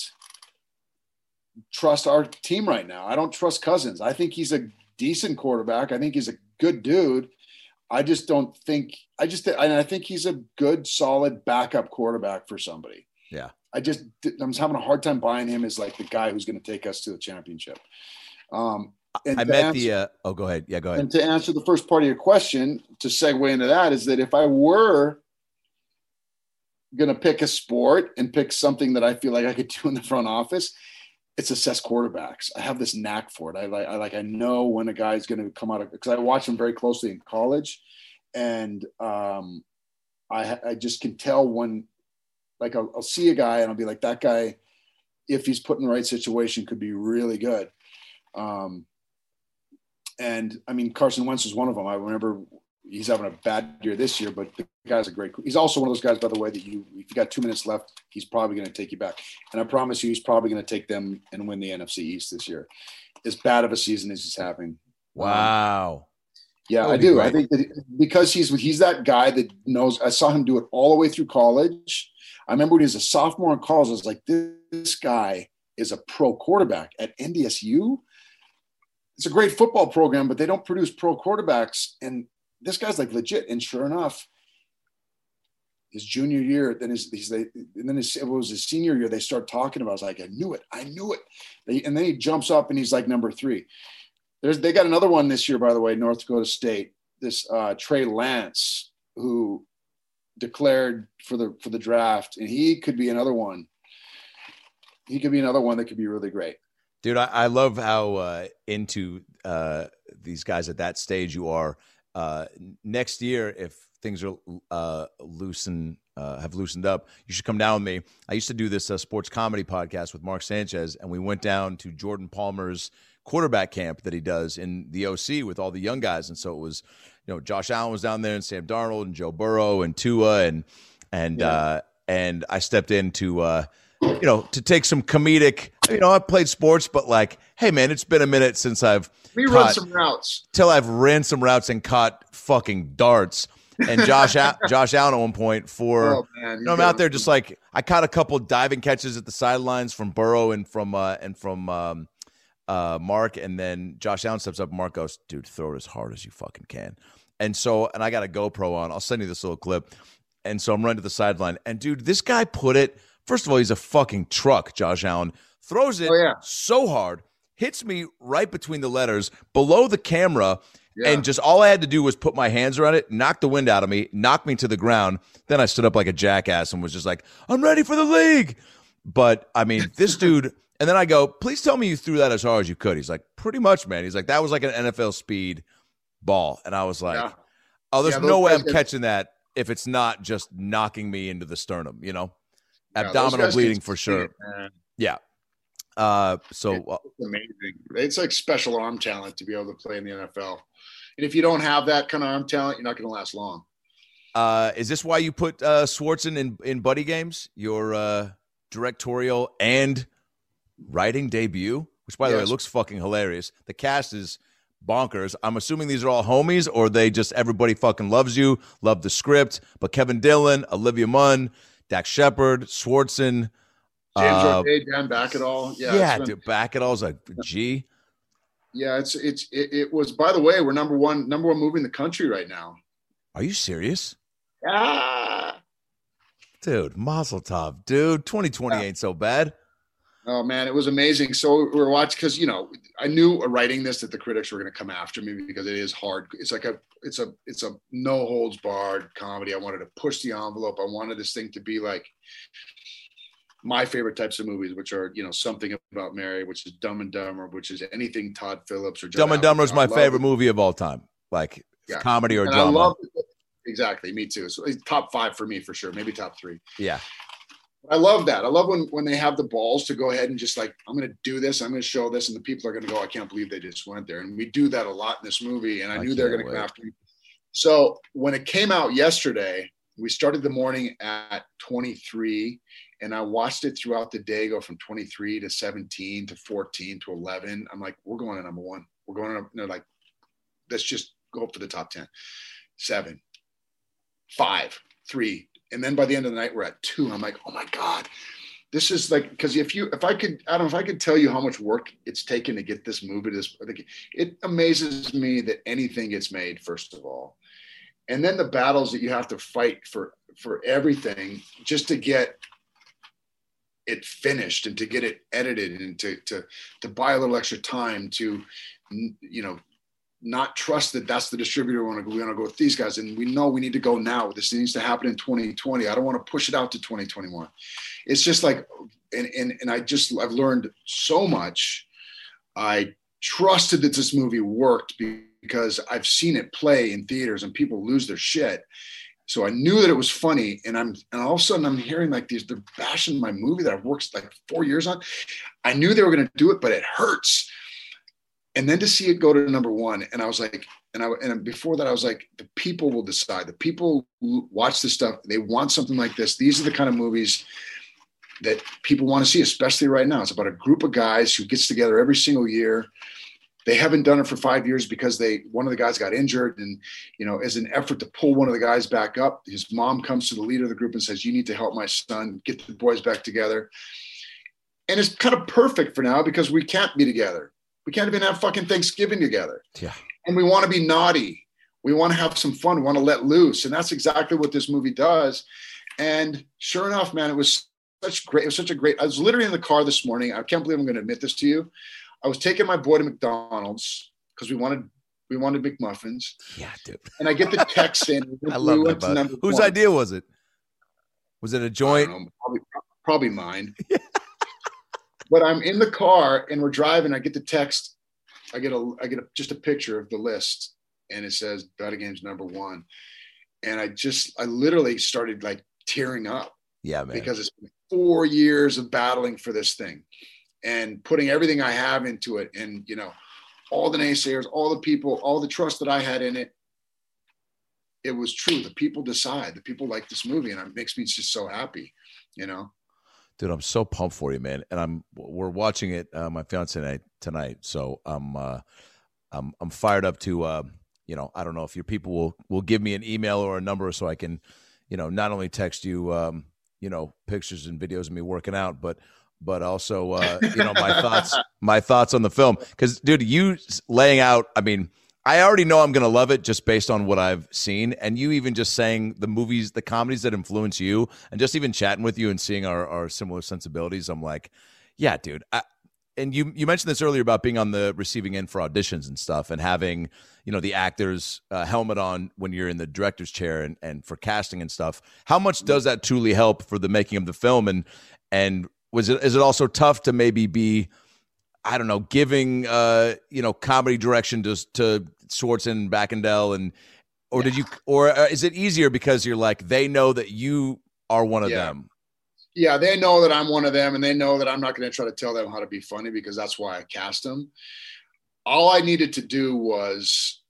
[SPEAKER 4] trust our team right now. I don't trust Cousins. I think he's a decent quarterback. I think he's a good dude. I just don't think – I just – and I think he's a good, solid backup quarterback for somebody.
[SPEAKER 3] Yeah.
[SPEAKER 4] I just – I'm having a hard time buying him as like the guy who's going to take us to the championship. Um, and
[SPEAKER 3] I
[SPEAKER 4] to
[SPEAKER 3] met
[SPEAKER 4] answer-
[SPEAKER 3] the. Uh, oh, go ahead. Yeah, go ahead.
[SPEAKER 4] and to answer the first part of your question, to segue into that, is that if I were going to pick a sport and pick something that I feel like I could do in the front office, it's assess quarterbacks. I have this knack for it. I like, I like, I know when a guy's going to come out of, because I watch him very closely in college, and um, I, I just can tell when, like, I'll, I'll see a guy and I'll be like, that guy, if he's put in the right situation, could be really good. Um, And I mean, Carson Wentz is one of them. I remember he's having a bad year this year, but the guy's a great, he's also one of those guys, by the way, that you, if you got two minutes left, he's probably going to take you back. And I promise you, he's probably going to take them and win the N F C East this year. As bad of a season as he's having.
[SPEAKER 3] Wow.
[SPEAKER 4] Um, yeah,
[SPEAKER 3] That
[SPEAKER 4] I
[SPEAKER 3] would be
[SPEAKER 4] do.
[SPEAKER 3] great.
[SPEAKER 4] I think that because he's, he's that guy that knows, I saw him do it all the way through college. I remember when he was a sophomore in college, I was like, this, this guy is a pro quarterback at N D S U. It's a great football program, but they don't produce pro quarterbacks. And this guy's like legit. And sure enough, his junior year, then his, his they, and then his, it was his senior year, they start talking about it. I was like, I knew it. I knew it. They, and then he jumps up and he's like number three. There's, they got another one this year, by the way, North Dakota State, this uh, Trey Lance, who declared for the, for the draft. And he could be another one. He could be another one that could be really great.
[SPEAKER 3] Dude, I, I love how uh, into uh, these guys at that stage you are. Uh, next year, if things are uh, loosen, uh, have loosened up, you should come down with me. I used to do this uh, sports comedy podcast with Mark Sanchez, and we went down to Jordan Palmer's quarterback camp that he does in the O C with all the young guys. And so it was, you know, Josh Allen was down there and Sam Darnold and Joe Burrow and Tua and and yeah. uh, and I stepped in to uh, you know to take some comedic. You know, I've played sports, but like, hey man, it's been a minute since I've
[SPEAKER 4] we run some routes
[SPEAKER 3] till I've ran some routes and caught fucking darts. And Josh Josh Allen at one point for
[SPEAKER 4] oh, man,
[SPEAKER 3] you know, I'm out there just like I caught a couple diving catches at the sidelines from Burrow and from uh, and from um, uh, Mark, and then Josh Allen steps up and Mark goes, dude, throw it as hard as you fucking can. And so and I got a GoPro on. I'll send you this little clip. And so I'm running to the sideline. And dude, this guy put it, first of all, he's a fucking truck, Josh Allen. Throws it
[SPEAKER 4] oh, yeah.
[SPEAKER 3] so hard, hits me right between the letters, below the camera.
[SPEAKER 4] Yeah.
[SPEAKER 3] And just all I had to do was put my hands around it, knock the wind out of me, knock me to the ground. Then I stood up like a jackass and was just like, I'm ready for the league. But, I mean, this dude – and then I go, please tell me you threw that as hard as you could. He's like, pretty much, man. He's like, that was like an N F L speed ball. And I was like,
[SPEAKER 4] yeah.
[SPEAKER 3] oh, there's
[SPEAKER 4] yeah,
[SPEAKER 3] no way I'm
[SPEAKER 4] can,
[SPEAKER 3] catching that if it's not just knocking me into the sternum, you know?
[SPEAKER 4] Yeah,
[SPEAKER 3] Abdominal bleeding for sure.
[SPEAKER 4] It,
[SPEAKER 3] yeah. Uh, so
[SPEAKER 4] it's amazing. It's like special arm talent to be able to play in the N F L. And if you don't have that kind of arm talent, you're not going to last long.
[SPEAKER 3] Uh, is this why you put uh, Swartzen in, in Buddy Games, your uh, directorial and writing debut? Which, by the
[SPEAKER 4] yes.
[SPEAKER 3] way, looks fucking hilarious. The cast is bonkers. I'm assuming these are all homies, or they just everybody fucking loves you, love the script. But Kevin Dillon, Olivia Munn, Dax Shepard, Swartzen,
[SPEAKER 4] James
[SPEAKER 3] uh,
[SPEAKER 4] Roday, Dan Backetall. Yeah,
[SPEAKER 3] yeah,
[SPEAKER 4] been,
[SPEAKER 3] dude, Backetall's a G.
[SPEAKER 4] Yeah, it's it's it, it was. By the way, we're number one number one movie in the country right now.
[SPEAKER 3] Are you serious?
[SPEAKER 4] Ah,
[SPEAKER 3] dude, Mazel Tov, dude. twenty twenty yeah. ain't so bad.
[SPEAKER 4] Oh man, it was amazing. So we were watching because you know I knew writing this that the critics were going to come after me because it is hard. It's like a it's a it's a no holds barred comedy. I wanted to push the envelope. I wanted this thing to be like my favorite types of movies, which are, you know, Something About Mary, which is Dumb and Dumber, which is anything Todd Phillips or Judd
[SPEAKER 3] Dumb and Dumber is my favorite
[SPEAKER 4] it.
[SPEAKER 3] movie of all time, like yeah. comedy or
[SPEAKER 4] and
[SPEAKER 3] drama.
[SPEAKER 4] I love it. Exactly, me too. So it's top five for me for sure, maybe top three.
[SPEAKER 3] Yeah,
[SPEAKER 4] I love that. I love when when they have the balls to go ahead and just like, I'm going to do this, I'm going to show this, and the people are going to go, I can't believe they just went there. And we do that a lot in this movie, and I, I knew they were going to come after me. So when it came out yesterday, we started the morning at twenty-three. And I watched it throughout the day, go from twenty-three to seventeen to fourteen to eleven. I'm like, we're going to number one. We're going to, they're like, let's just go up to the top ten. Seven, five, three. And then by the end of the night, we're at two. I'm like, oh my God. This is like, because if you, if I could, I don't know if I could tell you how much work it's taken to get this movie, this, it amazes me that anything gets made, first of all. And then the battles that you have to fight for, for everything just to get it finished and to get it edited and to, to, to buy a little extra time to, you know, not trust that that's the distributor. We want to go, we want to go with these guys. And we know we need to go now. This needs to happen in twenty twenty. I don't want to push it out to twenty twenty-one. It's just like, and, and, and I just, I've learned so much. I trusted that this movie worked because I've seen it play in theaters and people lose their shit. So I knew that it was funny, and I'm, and all of a sudden I'm hearing like these, they're bashing my movie that I've worked like four years on. I knew they were going to do it, but it hurts. And then to see it go to number one, and I was like, and I, and before that I was like, the people will decide. The people who watch this stuff, they want something like this. These are the kind of movies that people want to see, especially right now. It's about a group of guys who gets together every single year. They haven't done it for five years because they, one of the guys got injured, and, you know, as an effort to pull one of the guys back up, his mom comes to the leader of the group and says, you need to help my son get the boys back together. And it's kind of perfect for now because we can't be together. We can't even have fucking Thanksgiving together.
[SPEAKER 3] Yeah.
[SPEAKER 4] And we want to be naughty. We want to have some fun. We want to let loose. And that's exactly what this movie does. And sure enough, man, it was such great. It was such a great, I was literally in the car this morning. I can't believe I'm going to admit this to you. I was taking my boy to McDonald's because we wanted we wanted McMuffins.
[SPEAKER 3] Yeah, dude.
[SPEAKER 4] And I get the text in.
[SPEAKER 3] I love that. About Whose one. idea was it? Was it a joint?
[SPEAKER 4] Know, probably, probably mine. Yeah. But I'm in the car and we're driving. I get the text. I get a I get a, just a picture of the list, and it says Betting Game's number one. And I just I literally started like tearing up.
[SPEAKER 3] Yeah, man.
[SPEAKER 4] Because it's been four years of battling for this thing. And putting everything I have into it, and, you know, all the naysayers, all the people, all the trust that I had in it, it was true. The people decide. The people like this movie, and it makes me just so happy, you know.
[SPEAKER 3] Dude, I'm so pumped for you, man. And I'm we're watching it, uh, my fiance and I tonight. So I'm uh, I'm I'm fired up to uh, you know, I don't know if your people will will give me an email or a number so I can, you know, not only text you um, you know, pictures and videos of me working out, but but also uh, you know, my thoughts my thoughts on the film. Because dude, you laying out, I mean, I already know I'm going to love it just based on what I've seen. And you even just saying the movies, the comedies that influence you, and just even chatting with you and seeing our, our similar sensibilities, I'm like, yeah, dude. I, and you you mentioned this earlier about being on the receiving end for auditions and stuff and having, you know, the actor's uh, helmet on when you're in the director's chair and, and for casting and stuff. How much does that truly help for the making of the film? And and was it is it also tough to maybe be, I don't know, giving uh, you know, comedy direction to to Schwartz and Backendell, and or yeah. did you, or uh, is it easier because you're like they know that you are one of
[SPEAKER 4] yeah.
[SPEAKER 3] them?
[SPEAKER 4] Yeah, they know that I'm one of them, and they know that I'm not going to try to tell them how to be funny because that's why I cast them. All I needed to do was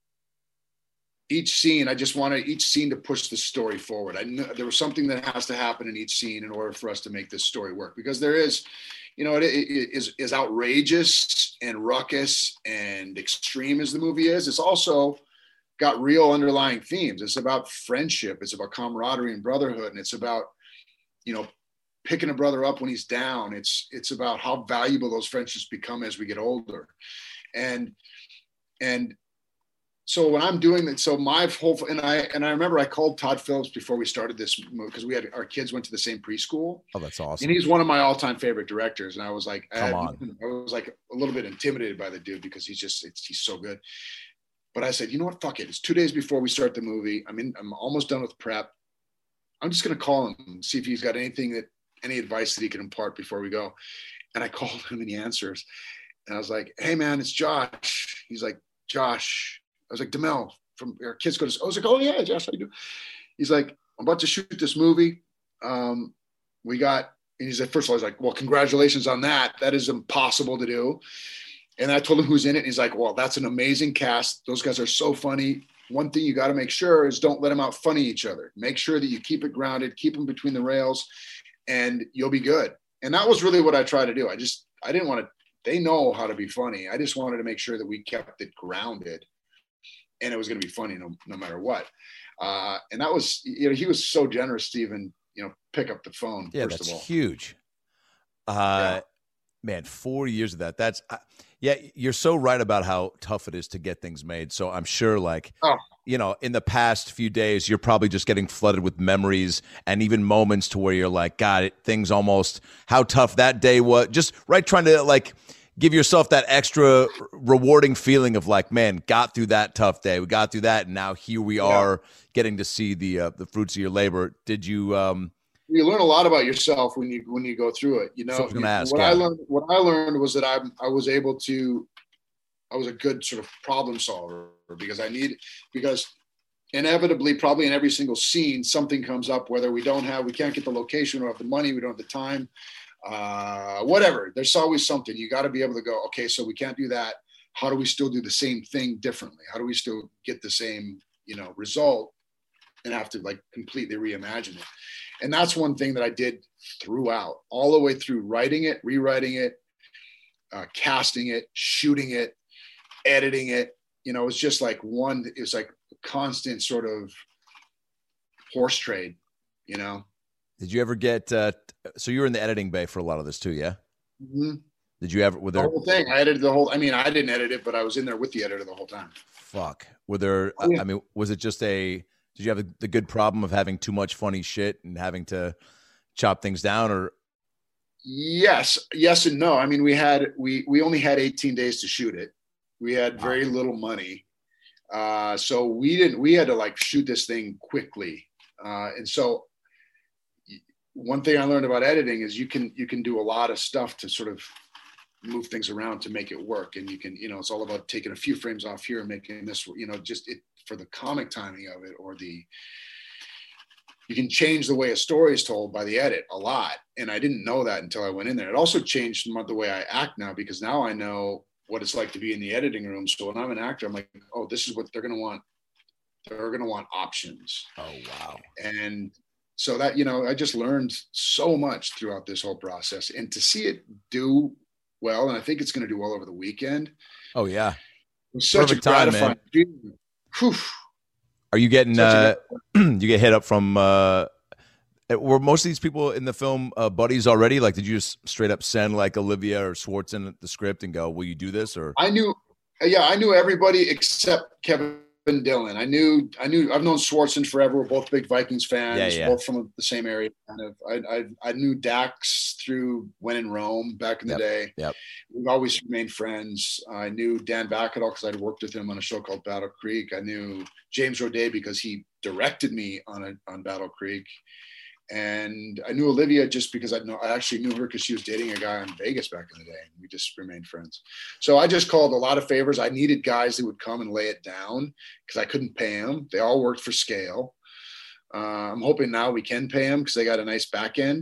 [SPEAKER 4] each scene. I just wanted each scene to push the story forward. I knew there was something that has to happen in each scene in order for us to make this story work, because there is. You know, it, it is is outrageous and ruckus and extreme as the movie is. It's also got real underlying themes. It's about friendship. It's about camaraderie and brotherhood. And it's about, you know, picking a brother up when he's down. It's it's about how valuable those friendships become as we get older. And and so when I'm doing that, so my whole, and I, and I remember I called Todd Phillips before we started this movie because we had, our kids went to the same preschool.
[SPEAKER 3] Oh, that's awesome.
[SPEAKER 4] And he's one of my all time favorite directors. And I was like,
[SPEAKER 3] Come
[SPEAKER 4] I, had,
[SPEAKER 3] on.
[SPEAKER 4] I was like a little bit intimidated by the dude because he's just, it's, he's so good. But I said, you know what, fuck it. It's two days before we start the movie. I mean, I'm almost done with prep. I'm just going to call him and see if he's got anything that, any advice that he can impart before we go. And I called him and he answers. And I was like, hey man, it's Josh. He's like, Josh. I was like, Demel from our kids go to, I was like, oh yeah, Josh, how you do? He's like, I'm about to shoot this movie. Um, we got, and he's like, first of all, he's like, well, congratulations on that. That is impossible to do. And I told him who's in it. And he's like, well, that's an amazing cast. Those guys are so funny. One thing you got to make sure is don't let them out funny each other. Make sure that you keep it grounded, keep them between the rails, and you'll be good. And that was really what I tried to do. I just, I didn't want to, they know how to be funny. I just wanted to make sure that we kept it grounded. And it was going to be funny no, no matter what. Uh, and that was, you know, he was so generous to even, you know, pick up the phone.
[SPEAKER 3] Yeah,
[SPEAKER 4] first
[SPEAKER 3] that's
[SPEAKER 4] of all.
[SPEAKER 3] huge. Uh, yeah. Man, four years of that. That's, uh, yeah, you're so right about how tough it is to get things made. So I'm sure, like,
[SPEAKER 4] oh.
[SPEAKER 3] you know, in the past few days, you're probably just getting flooded with memories and even moments to where you're like, God, it, things almost, how tough that day was. Just right, trying to, like, give yourself that extra rewarding feeling of like, man, got through that tough day. We got through that. And now here we are getting to see the uh, the fruits of your labor. Did you? Um,
[SPEAKER 4] you learn a lot about yourself when you when you go through it. You know,
[SPEAKER 3] so I was gonna ask,
[SPEAKER 4] what
[SPEAKER 3] yeah.
[SPEAKER 4] I learned. What I learned was that I I was able to. I was a good sort of problem solver because I need because inevitably, probably in every single scene, something comes up. Whether we don't have, we can't get the location, we don't have the money, we don't have the time. Uh, whatever, there's always something. You got to be able to go, okay, so we can't do that. How do we still do the same thing differently? How do we still get the same, you know, result and have to like completely reimagine it? And that's one thing that I did throughout, all the way through writing it, rewriting it, uh, casting it, shooting it, editing it. You know, it was just like one, it was like a constant sort of horse trade, you know?
[SPEAKER 3] Did you ever get, uh, so you were in the editing bay for a lot of this too, yeah?
[SPEAKER 4] Mm-hmm.
[SPEAKER 3] Did you ever, were there?
[SPEAKER 4] The whole thing, I edited the whole, I mean, I didn't edit it, but I was in there with the editor the whole time.
[SPEAKER 3] Fuck. Were there,
[SPEAKER 4] Oh, yeah.
[SPEAKER 3] I mean, was it just a, did you have a, the good problem of having too much funny shit and having to chop things down, or?
[SPEAKER 4] Yes, yes and no. I mean, we had, we, we only had eighteen days to shoot it. We had very little money. Uh, so we didn't, we had to like shoot this thing quickly. Uh, and so one thing I learned about editing is you can, you can do a lot of stuff to sort of move things around to make it work. And you can, you know, it's all about taking a few frames off here and making this, you know, just it for the comic timing of it, or the, you can change the way a story is told by the edit a lot. And I didn't know that until I went in there. It also changed the way I act now, because now I know what it's like to be in the editing room. So when I'm an actor, I'm like, oh, this is what they're going to want. they're going to want options.
[SPEAKER 3] Oh, wow.
[SPEAKER 4] And so that, you know, I just learned so much throughout this whole process, and to see it do well, and I think it's going to do well over the weekend.
[SPEAKER 3] Oh, yeah.
[SPEAKER 4] It was such
[SPEAKER 3] Perfect
[SPEAKER 4] a
[SPEAKER 3] time,
[SPEAKER 4] gratifying
[SPEAKER 3] man.
[SPEAKER 4] feeling. Whew.
[SPEAKER 3] Are you getting, uh,
[SPEAKER 4] Such
[SPEAKER 3] you get hit up from, uh, were most of these people in the film uh, buddies already? Like, did you just straight up send like Olivia or Swartzen the script and go, will you do this? Or
[SPEAKER 4] I knew, yeah, I knew everybody except Kevin Dillon. I knew, I knew, I've known Swartzen forever. We're both big Vikings fans,
[SPEAKER 3] Yeah, yeah.
[SPEAKER 4] both from the same area. Kind of, I, I, I knew Dax through When in Rome back in the
[SPEAKER 3] Yep,
[SPEAKER 4] day.
[SPEAKER 3] yep.
[SPEAKER 4] We've always remained friends. I knew Dan Bacadol because I'd worked with him on a show called Battle Creek. I knew James Roday because he directed me on a, on Battle Creek. And I knew Olivia just because I know I actually knew her because she was dating a guy in Vegas back in the day, and we just remained friends. So I just called a lot of favors. I needed guys that would come and lay it down because I couldn't pay them. They all worked for scale. Uh, I'm hoping now we can pay them because they got a nice back end.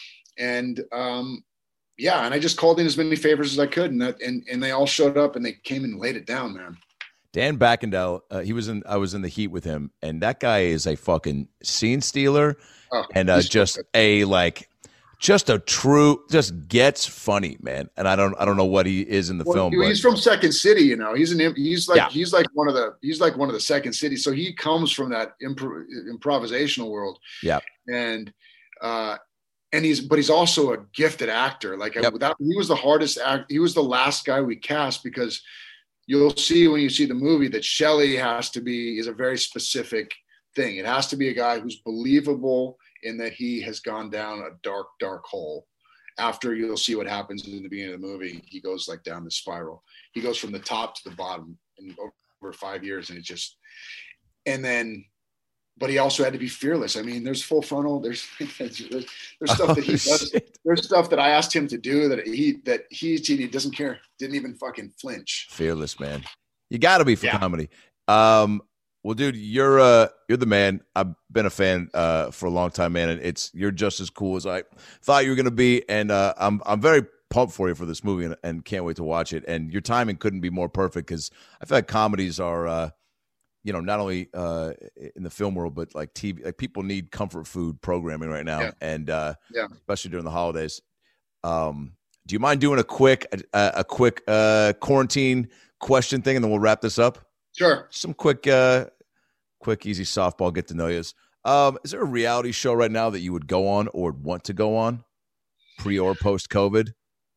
[SPEAKER 4] And um, yeah, and I just called in as many favors as I could, and that and and they all showed up and they came and laid it down, man.
[SPEAKER 3] Dan Bacandel, uh, he was in, I was in the heat with him, and that guy is a fucking scene stealer.
[SPEAKER 4] Oh,
[SPEAKER 3] and uh,
[SPEAKER 4] he's
[SPEAKER 3] just
[SPEAKER 4] so good.
[SPEAKER 3] a like, just a true, just gets funny, man. And I don't, I don't know what he is in the
[SPEAKER 4] Well,
[SPEAKER 3] film.
[SPEAKER 4] he-
[SPEAKER 3] But
[SPEAKER 4] he's from Second City, you know. He's an he's like
[SPEAKER 3] Yeah.
[SPEAKER 4] he's like one of the he's like one of the Second City. So he comes from that impro- improvisational world.
[SPEAKER 3] Yeah.
[SPEAKER 4] And uh, and he's but he's also a gifted actor. Like I,
[SPEAKER 3] Yep.
[SPEAKER 4] without he was the hardest act. He was the last guy we cast because you'll see when you see the movie that Shelley has to be is a very specific thing. It has to be a guy who's believable in that he has gone down a dark, dark hole. After you'll see what happens in the beginning of the movie, he goes like down the spiral. He goes from the top to the bottom in over five years, and it's just, and then, but he also had to be fearless. I mean, there's full frontal. There's there's, there's stuff that he
[SPEAKER 3] Oh,
[SPEAKER 4] does.
[SPEAKER 3] shit.
[SPEAKER 4] There's stuff that I asked him to do that he that he he doesn't care. Didn't even fucking flinch.
[SPEAKER 3] Fearless, man. You got to be for
[SPEAKER 4] Yeah.
[SPEAKER 3] comedy. Um, well, dude, you're uh, you're the man. I've been a fan uh for a long time, man, and it's you're just as cool as I thought you were gonna be, and uh, I'm I'm very pumped for you for this movie, and, and can't wait to watch it. And your timing couldn't be more perfect because I feel like comedies are, uh, you know, not only uh in the film world, but like T V. Like people need comfort food programming right now,
[SPEAKER 4] Yeah.
[SPEAKER 3] and uh,
[SPEAKER 4] Yeah.
[SPEAKER 3] especially during the holidays. Um, do you mind doing a quick a, a quick uh quarantine question thing, and then we'll wrap this up?
[SPEAKER 4] Sure.
[SPEAKER 3] Some quick, uh, quick, easy softball get to know yous. Um, is there a reality show right now that you would go on or would want to go on, pre or post COVID?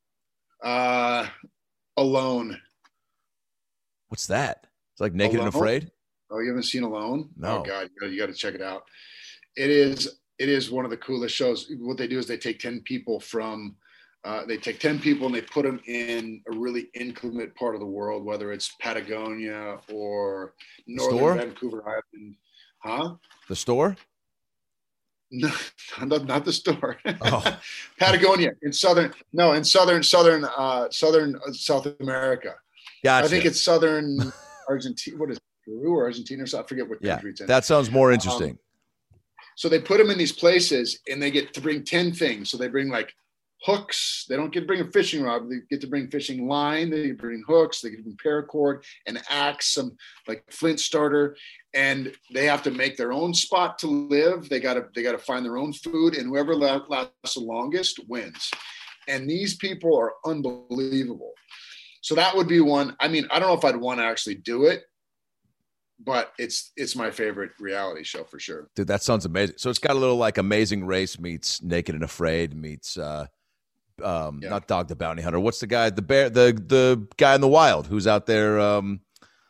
[SPEAKER 4] Uh, Alone.
[SPEAKER 3] What's that? It's like Naked and
[SPEAKER 4] Alone?
[SPEAKER 3] Afraid.
[SPEAKER 4] Oh, you haven't seen Alone?
[SPEAKER 3] No.
[SPEAKER 4] Oh God, you gotta, you gotta check it out. It is it is one of the coolest shows. What they do is they take ten people from uh, they take ten people and they put them in a really inclement part of the world, whether it's Patagonia or northern
[SPEAKER 3] store?
[SPEAKER 4] Vancouver Island. Huh?
[SPEAKER 3] The store.
[SPEAKER 4] No, not, not the store.
[SPEAKER 3] Oh.
[SPEAKER 4] Patagonia in southern no in southern southern uh, southern uh, South America.
[SPEAKER 3] Gotcha.
[SPEAKER 4] I think it's southern Argentina. What is it, Peru or Argentina? Or something? I forget what
[SPEAKER 3] yeah.
[SPEAKER 4] country it's in.
[SPEAKER 3] That sounds more interesting.
[SPEAKER 4] Um, So they put them in these places and they get to bring ten things. So they bring like hooks. They don't get to bring a fishing rod. They get to bring fishing line. They bring hooks. They get to bring paracord, an axe, some like flint starter. And they have to make their own spot to live. They got to, they got to find their own food, and whoever la- lasts the longest wins. And these people are unbelievable. So that would be one. I mean, I don't know if I'd want to actually do it, but it's it's my favorite reality show for sure.
[SPEAKER 3] Dude, that sounds amazing. So it's got a little like Amazing Race meets Naked and Afraid meets uh, um,
[SPEAKER 4] Yeah.
[SPEAKER 3] not Dog the Bounty Hunter. What's the guy? The bear, the the guy in the wild who's out there. Um,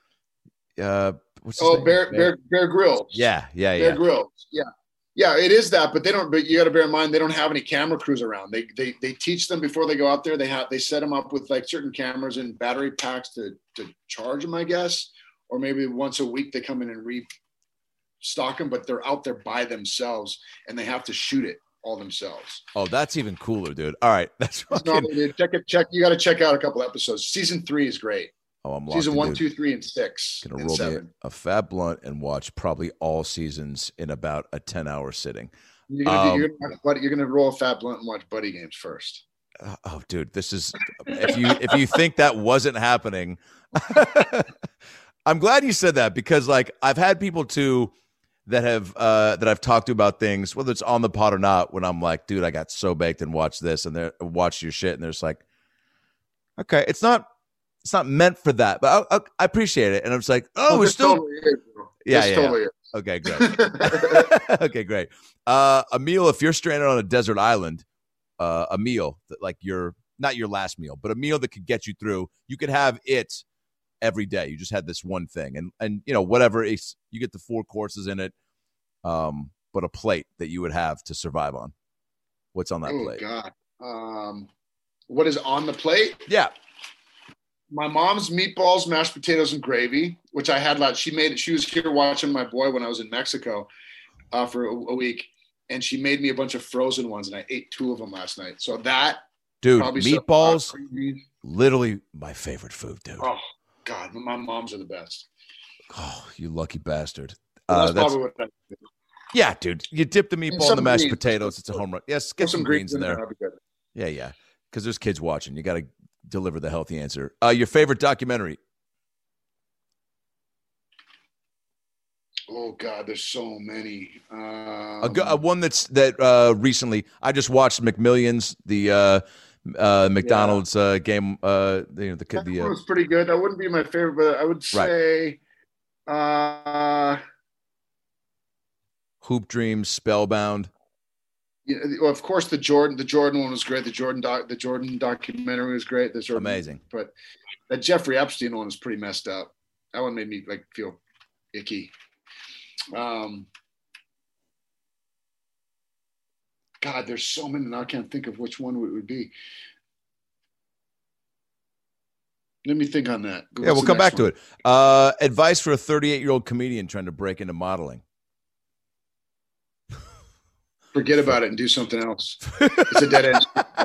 [SPEAKER 3] uh, what's his
[SPEAKER 4] Oh,
[SPEAKER 3] name?
[SPEAKER 4] Bear Bear Bear Grylls.
[SPEAKER 3] Yeah, yeah,
[SPEAKER 4] Bear
[SPEAKER 3] yeah.
[SPEAKER 4] Grylls. Yeah. Yeah, it is that, but they don't. But you got to bear in mind they don't have any camera crews around. They they they teach them before they go out there. They have they set them up with like certain cameras and battery packs to to charge them, I guess, or maybe once a week they come in and restock them. But they're out there by themselves and they have to shoot it all themselves.
[SPEAKER 3] Oh, that's even cooler, dude. All right, that's
[SPEAKER 4] No,
[SPEAKER 3] fucking.
[SPEAKER 4] dude, check it. Check. You got to check out a couple episodes. Season three is great.
[SPEAKER 3] Oh, I'm locked
[SPEAKER 4] Season
[SPEAKER 3] in,
[SPEAKER 4] one,
[SPEAKER 3] dude.
[SPEAKER 4] two, three, and six,
[SPEAKER 3] Gonna
[SPEAKER 4] and
[SPEAKER 3] roll me
[SPEAKER 4] seven.
[SPEAKER 3] a fat blunt and watch probably all seasons in about a ten hour sitting.
[SPEAKER 4] You're gonna,
[SPEAKER 3] Um,
[SPEAKER 4] do, you're, gonna watch Buddy, you're gonna roll a fat blunt and watch Buddy Games first.
[SPEAKER 3] Uh, oh, dude, this is if you if you think that wasn't happening. All I'm glad you said that because like I've had people too that have uh, that I've talked to about things, whether it's on the pod or not, when I'm like, dude, I got so baked and watched this and they watched your shit and they're just like, okay, it's not it's not meant for that, but I, I, I appreciate it. And I'm just like, oh,
[SPEAKER 4] Oh,
[SPEAKER 3] we're
[SPEAKER 4] this
[SPEAKER 3] still
[SPEAKER 4] totally is, bro.
[SPEAKER 3] Yeah,
[SPEAKER 4] This
[SPEAKER 3] yeah,
[SPEAKER 4] totally
[SPEAKER 3] yeah.
[SPEAKER 4] is.
[SPEAKER 3] Okay, great. Okay, great. Uh, a meal, if you're stranded on a desert island, uh, a meal that like your not your last meal, but a meal that could get you through. You could have it every day. You just had this one thing, and and you know whatever it's, you get the four courses in it, um, but a plate that you would have to survive on. What's on that
[SPEAKER 4] Oh
[SPEAKER 3] plate?
[SPEAKER 4] God. Um, what is on the plate?
[SPEAKER 3] Yeah,
[SPEAKER 4] My mom's meatballs, mashed potatoes, and gravy, which I had last. She made it. She was here watching my boy when I was in Mexico uh, for a, a week, and she made me a bunch of frozen ones, and I ate two of them last night. So that,
[SPEAKER 3] dude,
[SPEAKER 4] probably some
[SPEAKER 3] meatballs,
[SPEAKER 4] hot gravy.
[SPEAKER 3] literally my favorite food, dude.
[SPEAKER 4] Oh God, my moms are the best.
[SPEAKER 3] Oh, you lucky bastard.
[SPEAKER 4] So
[SPEAKER 3] Uh,
[SPEAKER 4] that's,
[SPEAKER 3] that's
[SPEAKER 4] probably what I do.
[SPEAKER 3] yeah, dude. You dip the meatball in
[SPEAKER 4] some
[SPEAKER 3] the mashed
[SPEAKER 4] greens.
[SPEAKER 3] potatoes. It's a home run. Yes,
[SPEAKER 4] Put
[SPEAKER 3] get some greens in there.
[SPEAKER 4] that'd be good.
[SPEAKER 3] Yeah, yeah. Because there's kids watching. You got to deliver the healthy answer. Uh, your favorite documentary?
[SPEAKER 4] Oh God, there's so many. Um,
[SPEAKER 3] A, go- a one that's that uh, recently I just watched McMillions, the uh, uh, McDonald's uh, game. Uh, you know, the
[SPEAKER 4] that
[SPEAKER 3] the
[SPEAKER 4] one
[SPEAKER 3] uh,
[SPEAKER 4] was pretty good. That wouldn't be my favorite, but I would say, uh,
[SPEAKER 3] Hoop Dreams, Spellbound.
[SPEAKER 4] you know, well, of course, the Jordan, the Jordan one was great. The Jordan doc, the Jordan documentary was great. The Jordan,
[SPEAKER 3] Amazing.
[SPEAKER 4] But that Jeffrey Epstein one was pretty messed up. That one made me like feel icky. Um, God, there's so many. Now I can't think of which one it would be. Let me think on that.
[SPEAKER 3] Yeah, we'll come back to it. Uh, advice for a thirty-eight-year-old comedian trying to break into modeling.
[SPEAKER 4] Forget about it and do something else. It's a dead end.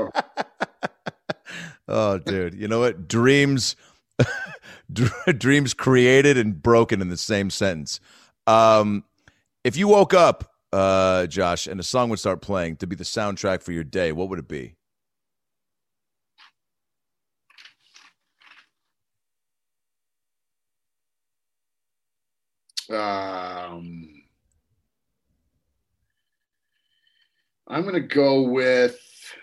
[SPEAKER 3] Oh, dude. You know what? Dreams dreams created and broken in the same sentence. Um, if you woke up, uh, Josh, and a song would start playing to be the soundtrack for your day, what would it be?
[SPEAKER 4] Um, I'm going to go with,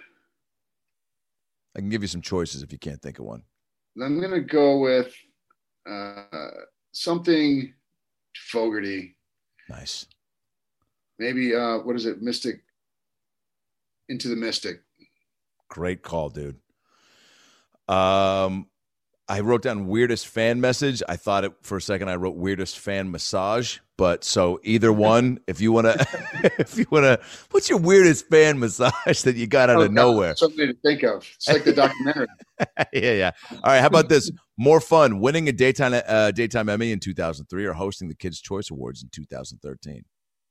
[SPEAKER 3] I can give you some choices if you can't think of one.
[SPEAKER 4] I'm going to go with uh, something Fogerty.
[SPEAKER 3] Nice.
[SPEAKER 4] Maybe, uh, what is it? Mystic. Into the Mystic.
[SPEAKER 3] Great call, dude. Um, I wrote down weirdest fan message. I thought it for a second. I wrote weirdest fan massage, but so either one. If you want to, if you want to, what's your weirdest fan massage that you got out
[SPEAKER 4] Oh,
[SPEAKER 3] of
[SPEAKER 4] God,
[SPEAKER 3] nowhere?
[SPEAKER 4] Something to think of. It's like the documentary.
[SPEAKER 3] Yeah, yeah. All right. How about this? More fun: winning a daytime uh, daytime Emmy in two thousand three or hosting the Kids' Choice Awards in two thousand thirteen.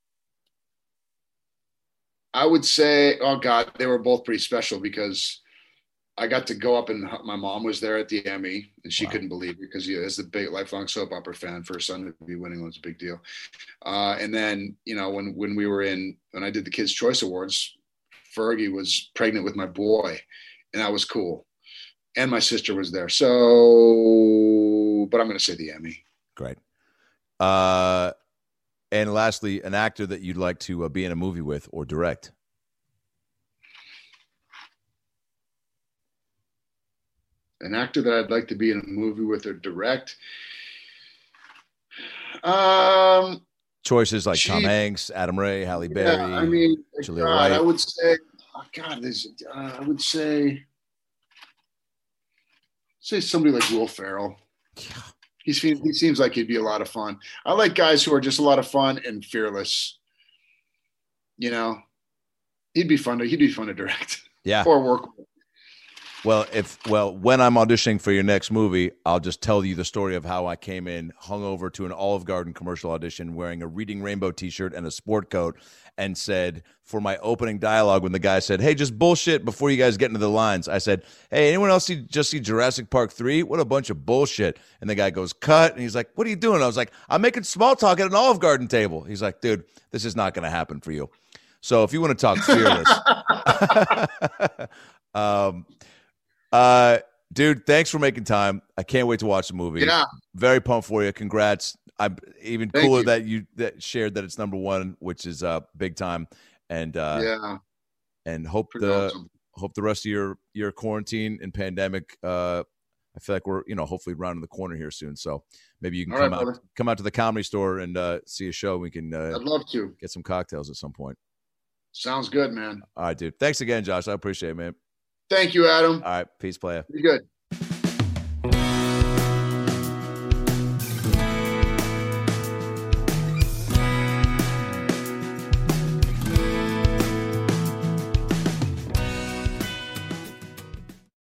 [SPEAKER 4] I would say, oh God, they were both pretty special because I got to go up and my mom was there at the Emmy and she
[SPEAKER 3] Wow.
[SPEAKER 4] couldn't believe it because, yeah, as a big lifelong soap opera fan, for her son to be winning was a big deal. Uh, and then, you know, when, when we were in, when I did the Kids' Choice Awards, Fergie was pregnant with my boy and that was cool. And my sister was there. So, but I'm going to say the Emmy.
[SPEAKER 3] Great. Uh, and lastly, an actor that you'd like to uh, be in a movie with or direct.
[SPEAKER 4] An actor that I'd like to be in a movie with or direct. Um,
[SPEAKER 3] Choices like Tom
[SPEAKER 4] Gee.
[SPEAKER 3] Hanks, Adam Ray, Halle Berry.
[SPEAKER 4] yeah, I mean,
[SPEAKER 3] Julia
[SPEAKER 4] God,
[SPEAKER 3] Wright.
[SPEAKER 4] I would say, oh God, there's, uh, I would say, say somebody like Will Ferrell. He's, he seems like he'd be a lot of fun. I like guys who are just a lot of fun and fearless. You know, he'd be fun to, he'd be fun to direct
[SPEAKER 3] Yeah.
[SPEAKER 4] or work with.
[SPEAKER 3] Well, if well, when I'm auditioning for your next movie, I'll just tell you the story of how I came in hungover to an Olive Garden commercial audition wearing a Reading Rainbow t-shirt and a sport coat and said for my opening dialogue when the guy said, "Hey, just bullshit before you guys get into the lines." I said, "Hey, anyone else see, just see Jurassic Park three? What a bunch of bullshit." And the guy goes, "Cut." And he's like, "What are you doing?" I was like, "I'm making small talk at an Olive Garden table." He's like, "Dude, this is not going to happen for you." So if you want to talk fearless, um, Uh, dude, thanks for making time. I can't wait to watch the movie.
[SPEAKER 4] Yeah.
[SPEAKER 3] Very pumped for you. Congrats. I'm even
[SPEAKER 4] Thank
[SPEAKER 3] cooler
[SPEAKER 4] you.
[SPEAKER 3] that you that shared that it's number one, which is uh big time. And uh
[SPEAKER 4] Yeah.
[SPEAKER 3] and hope
[SPEAKER 4] Pretty
[SPEAKER 3] the
[SPEAKER 4] awesome.
[SPEAKER 3] hope the rest of your your quarantine and pandemic uh I feel like we're, you know, hopefully rounding the corner here soon. So maybe you can
[SPEAKER 4] All
[SPEAKER 3] come
[SPEAKER 4] right,
[SPEAKER 3] out
[SPEAKER 4] brother.
[SPEAKER 3] come out to the Comedy Store and uh see a show. We can uh,
[SPEAKER 4] I'd love to.
[SPEAKER 3] get some cocktails at some point.
[SPEAKER 4] Sounds good, man.
[SPEAKER 3] All right, dude. Thanks again, Josh. I appreciate it, man.
[SPEAKER 4] Thank you, Adam.
[SPEAKER 3] All right, peace, player.
[SPEAKER 4] Be good.